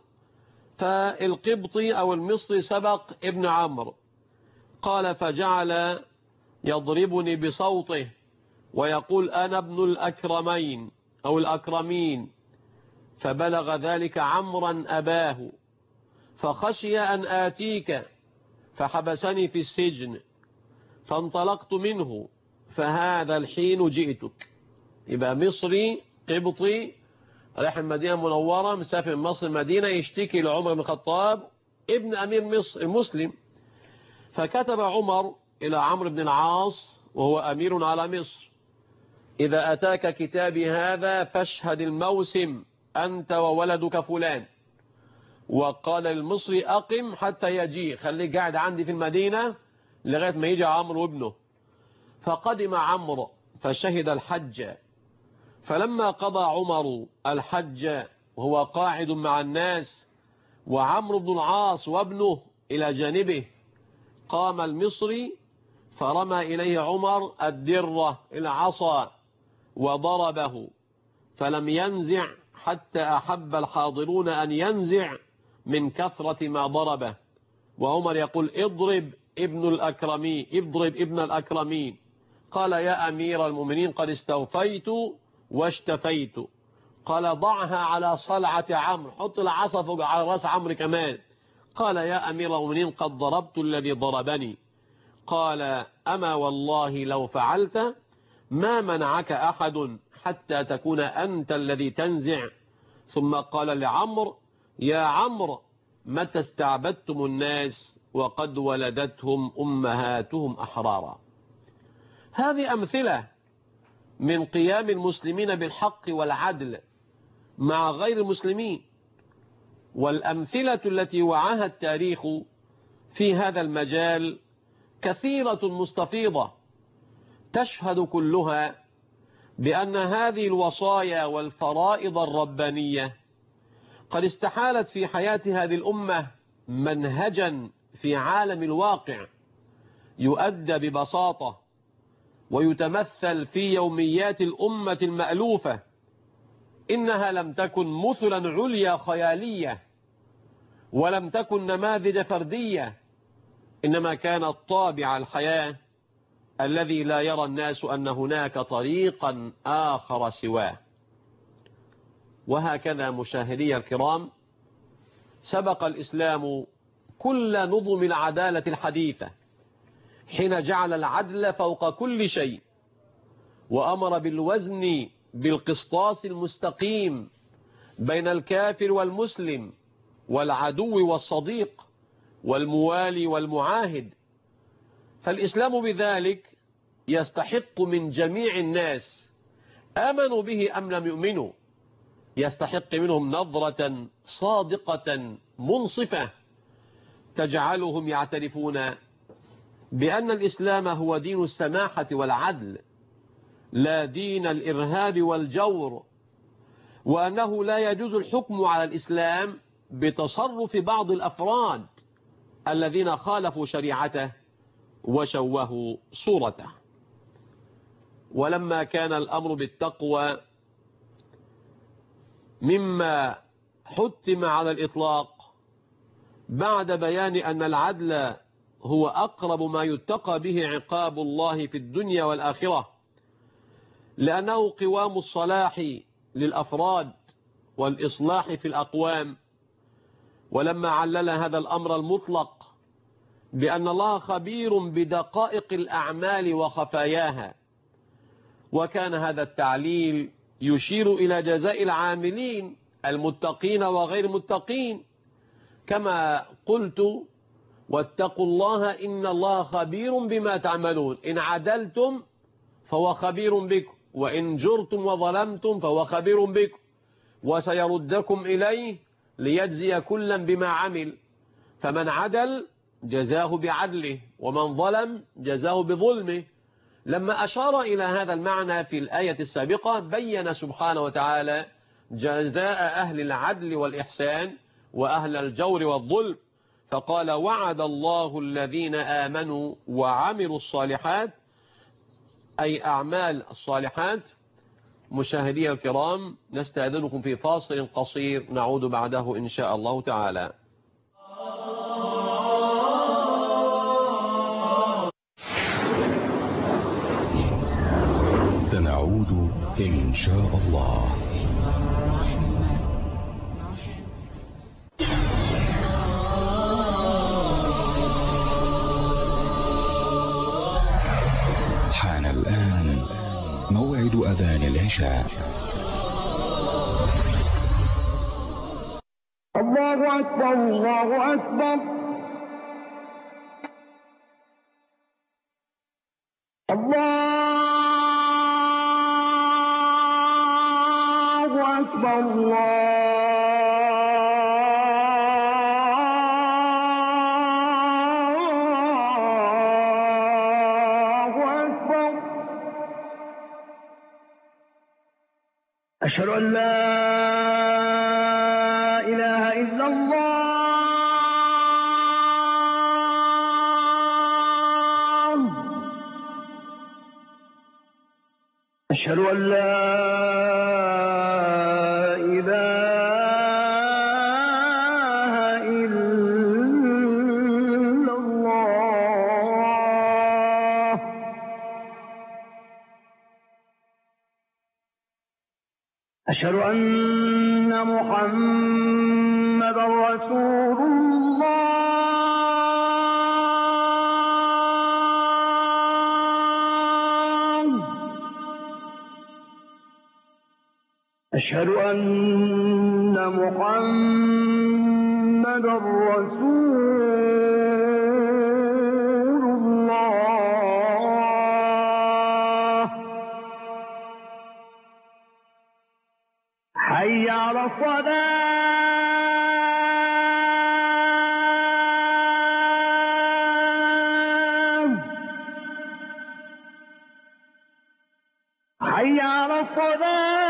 فالقبطي أو المصري سبق ابن عمرو. قال فجعل يضربني بصوته ويقول أنا ابن الأكرمين أو الأكرمين، فبلغ ذلك عمرا أباه فخشي أن آتيك فحبسني في السجن فانطلقت منه فهذا الحين جئتك. يبقى مصري قبطي رايح المدينة المنورة مسافر من مصر المدينة يشتكي لعمر بن الخطاب ابن أمير مصر المسلم. فكتب عمر إلى عمرو بن العاص وهو أمير على مصر إذا أتاك كتابي هذا فاشهد الموسم أنت وولدك فلان. وقال المصري أقم حتى يجي، خليك قاعد عندي في المدينة لغاية ما يجي عمرو وابنه. فقدم عمرو فشهد الحج. فلما قضى عمر الحج وهو قاعد مع الناس وعمرو بن العاص وابنه إلى جانبه قام المصري فرمى إليه عمر الدرة العصا وضربه فلم ينزع حتى أحب الحاضرون أن ينزع من كثرة ما ضربه. وعمر يقول اضرب ابن الأكرمين اضرب ابن الأكرمين. قال يا أمير المؤمنين قد استوفيت واشتفيت. قال ضعها على صلعة عمرو، حط العصا فوق على راس عمرو كمان. قال يا أمير المؤمنين قد ضربت الذي ضربني. قال أما والله لو فعلت ما منعك أحد حتى تكون أنت الذي تنزع. ثم قال لعمرو يا عمرو متى استعبدتم الناس وقد ولدتهم أمهاتهم أحرارا. هذه أمثلة من قيام المسلمين بالحق والعدل مع غير المسلمين، والأمثلة التي وعاها التاريخ في هذا المجال كثيرة مستفيضة، تشهد كلها بأن هذه الوصايا والفرائض الربانية قد استحالت في حياة هذه الأمة منهجا في عالم الواقع يؤدى ببساطة ويتمثل في يوميات الأمة المألوفة. إنها لم تكن مثلا عليا خيالية ولم تكن نماذج فردية، إنما كانت طابع الحياة الذي لا يرى الناس أن هناك طريقا آخر سواه. وهكذا مشاهدي الكرام سبق الإسلام كل نظم العدالة الحديثة حين جعل العدل فوق كل شيء، وأمر بالوزن بالقسطاس المستقيم بين الكافر والمسلم والعدو والصديق والموالي والمعاهد. فالإسلام بذلك يستحق من جميع الناس آمنوا به أم لم يؤمنوا، يستحق منهم نظرة صادقة منصفة تجعلهم يعترفون بأن الإسلام هو دين السماحة والعدل لا دين الإرهاب والجور، وأنه لا يجوز الحكم على الإسلام بتصرف بعض الأفراد الذين خالفوا شريعته وشوهوا صورته. ولما كان الأمر بالتقوى مما حتم على الإطلاق بعد بيان أن العدل هو أقرب ما يتقى به عقاب الله في الدنيا والآخرة، لأنه قوام الصلاح للأفراد والإصلاح في الأقوام. ولما علل هذا الأمر المطلق بأن الله خبير بدقائق الأعمال وخفاياها، وكان هذا التعليل يشير إلى جزاء العاملين المتقين وغير المتقين، كما قلت واتقوا الله إن الله خبير بما تعملون، إن عدلتم فهو خبير بكم، وإن جرتم وظلمتم فهو خبير بكم، وسيردكم إليه ليجزي كلا بما عمل، فمن عدل جزاه بعدله ومن ظلم جزاه بظلمه. لما أشار إلى هذا المعنى في الآية السابقة بين سبحانه وتعالى جزاء أهل العدل والإحسان وأهل الجور والظلم، فقال وعد الله الذين آمنوا وعملوا الصالحات، أي أعمال الصالحات. مشاهدي الكرام نستأذنكم في فاصل قصير نعود بعده إن شاء الله تعالى. سنعود إن شاء الله. حان الآن موعد أذان العشاء. الله أكبر الله أكبر الله أكبر الله أكبر. أشهد أن لا إله إلا الله. أشهد أن لا أشهد أن محمدا رسول الله. أشهد أن محمدا رسول الله. حي على الصلاة. حي على الصلاة.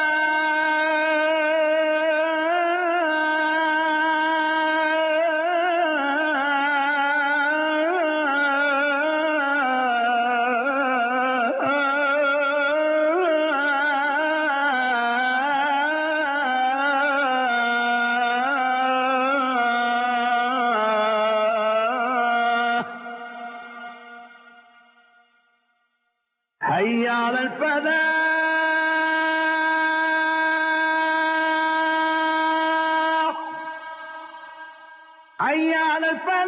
حي على الفلاح. حي على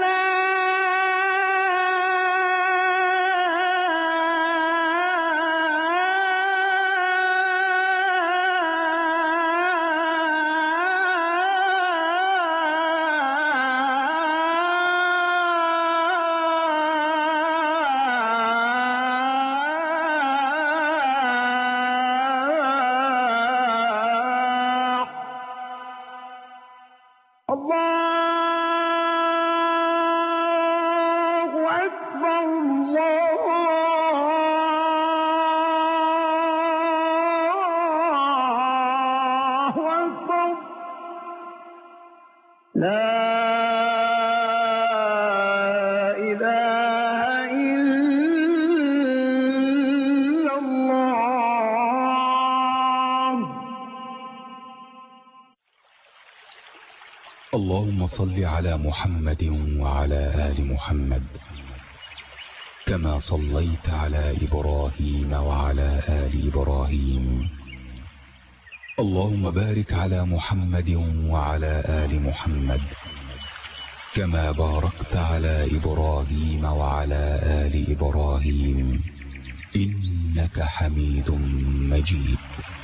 اللهم صل على محمد وعلى آل محمد كما صليت على إبراهيم وعلى آل إبراهيم. اللهم بارك على محمد وعلى آل محمد كما باركت على إبراهيم وعلى آل إبراهيم إنك حميد مجيد.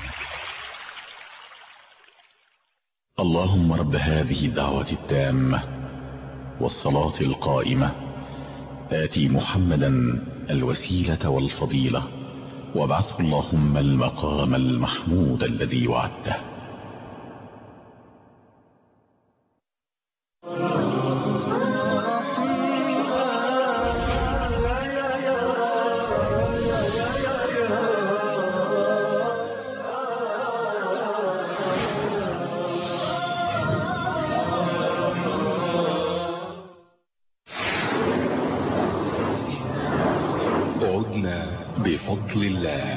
اللهم رب هذه الدعوة التامة والصلاة القائمة آتي محمدا الوسيلة والفضيلة وابعثه اللهم المقام المحمود الذي وعدته. بفضل الله.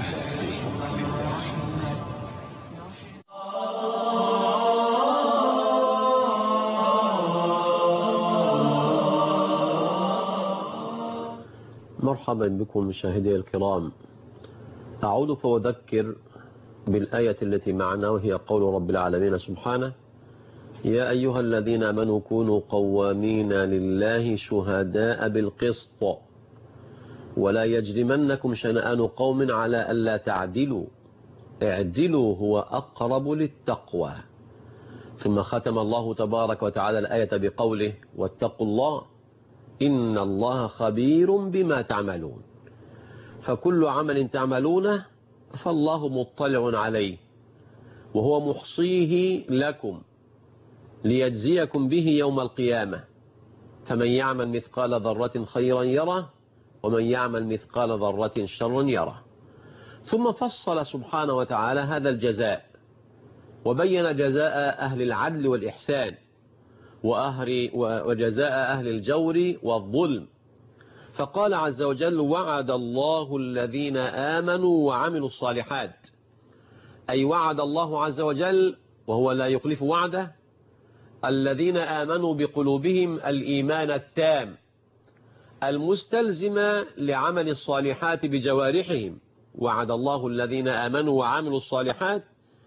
مرحبا بكم مشاهدي الكرام. أعود فأذكر بالآية التي معنا وهي قول رب العالمين سبحانه: يا أيها الذين آمنوا كونوا قوامين لله شهداء بالقسط ولا يجرمنكم شنآن قوم على ألا تعدلوا اعدلوا هو أقرب للتقوى. ثم ختم الله تبارك وتعالى الآية بقوله: واتقوا الله إن الله خبير بما تعملون. فكل عمل تعملونه فالله مطلع عليه وهو محصيه لكم ليجزيكم به يوم القيامة. فمن يعمل مثقال ذرة خيرا يره ومن يعمل مثقال ذرة شرا يره. ثم فصل سبحانه وتعالى هذا الجزاء وبين جزاء أهل العدل والإحسان وأهل وجزاء أهل الجور والظلم. فقال عز وجل: وعد الله الذين آمنوا وعملوا الصالحات. أي وعد الله عز وجل وهو لا يخلف وعده الذين آمنوا بقلوبهم الإيمان التام المستلزم لعمل الصالحات بجوارحهم. وعد الله الذين آمنوا وعملوا الصالحات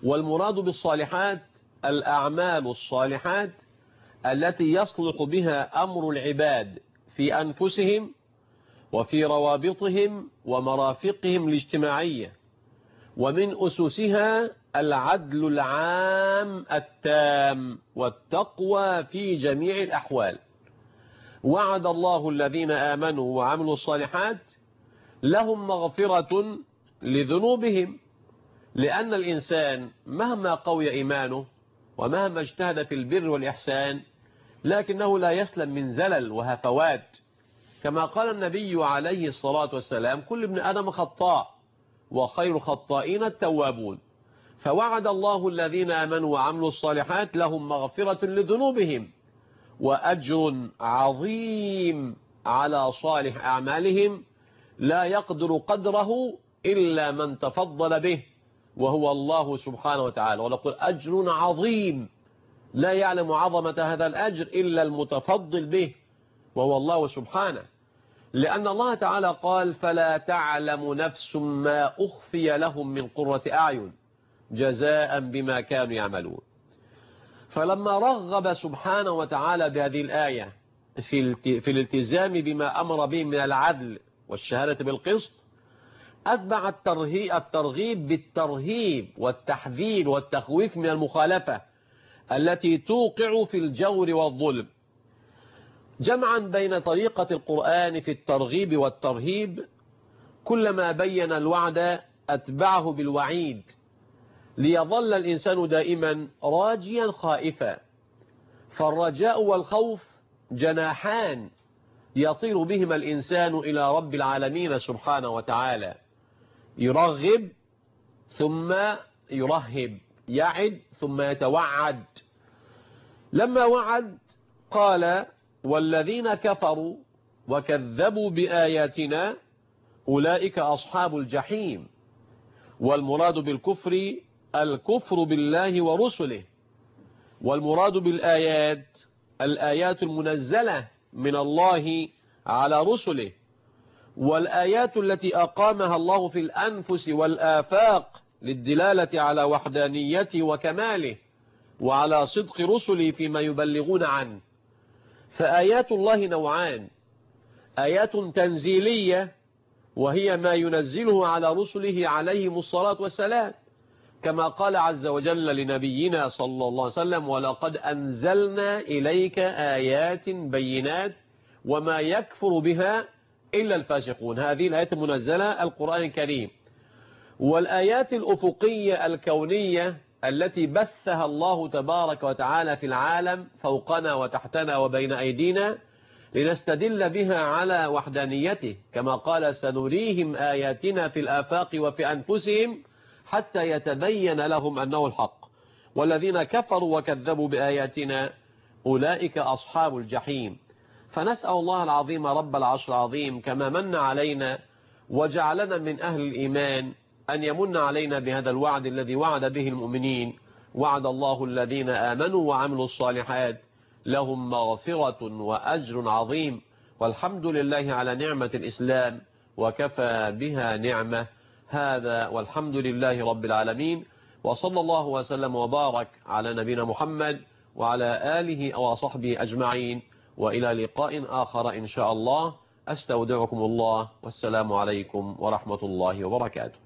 والمراد بالصالحات الأعمال الصالحات التي يصلح بها أمر العباد في أنفسهم وفي روابطهم ومرافقهم الاجتماعية، ومن أسسها العدل العام التام والتقوى في جميع الأحوال. وعد الله الذين آمنوا وعملوا الصالحات لهم مغفرة لذنوبهم، لأن الإنسان مهما قوي إيمانه ومهما اجتهد في البر والإحسان لكنه لا يسلم من زلل وهفوات، كما قال النبي عليه الصلاة والسلام: كل ابن آدم خطاء وخير الخطائين التوابون. فوعد الله الذين آمنوا وعملوا الصالحات لهم مغفرة لذنوبهم وأجر عظيم على صالح أعمالهم لا يقدر قدره إلا من تفضل به، وهو الله سبحانه وتعالى. ونقول أجر عظيم لا يعلم عظمة هذا الأجر إلا المتفضل به، وهو الله سبحانه، لأن الله تعالى قال: فلا تعلم نفس ما أخفي لهم من قرة أعين جزاء بما كانوا يعملون. فلما رغب سبحانه وتعالى بهذه الآية في الالتزام بما أمر به من العدل والشهادة بالقسط، أتبع الترغيب بالترهيب والتحذير والتخويف من المخالفة التي توقع في الجور والظلم، جمعا بين طريقة القرآن في الترغيب والترهيب. كلما بين الوعد أتبعه بالوعيد ليظل الإنسان دائما راجيا خائفا. فالرجاء والخوف جناحان يطير بهما الإنسان إلى رب العالمين سبحانه وتعالى، يرغب ثم يرهب، يعد ثم يتوعد. لما وعد قال: والذين كفروا وكذبوا بآياتنا أولئك أصحاب الجحيم. والمراد بالكفر الكفر بالله ورسله، والمراد بالآيات الآيات المنزلة من الله على رسله، والآيات التي أقامها الله في الأنفس والآفاق للدلالة على وحدانيته وكماله وعلى صدق رسله فيما يبلغون عنه. فآيات الله نوعان: آيات تنزيلية وهي ما ينزله على رسله عليهم الصلاة والسلام، كما قال عز وجل لنبينا صلى الله عليه وسلم: ولقد أنزلنا إليك آيات بينات وما يكفر بها إلا الفاسقون. هذه الآيات المنزلة القرآن الكريم. والآيات الأفقية الكونية التي بثها الله تبارك وتعالى في العالم فوقنا وتحتنا وبين أيدينا لنستدل بها على وحدانيته، كما قال: سنريهم آياتنا في الآفاق وفي أنفسهم حتى يتبين لهم أنه الحق. والذين كفروا وكذبوا بآياتنا أولئك أصحاب الجحيم. فنسأل الله العظيم رب العرش العظيم كما من علينا وجعلنا من أهل الإيمان أن يمن علينا بهذا الوعد الذي وعد به المؤمنين. وعد الله الذين آمنوا وعملوا الصالحات لهم مغفرة وأجر عظيم. والحمد لله على نعمة الإسلام وكفى بها نعمة. هذا والحمد لله رب العالمين، وصلى الله وسلم وبارك على نبينا محمد وعلى آله وصحبه أجمعين، وإلى لقاء آخر إن شاء الله. أستودعكم الله، والسلام عليكم ورحمة الله وبركاته.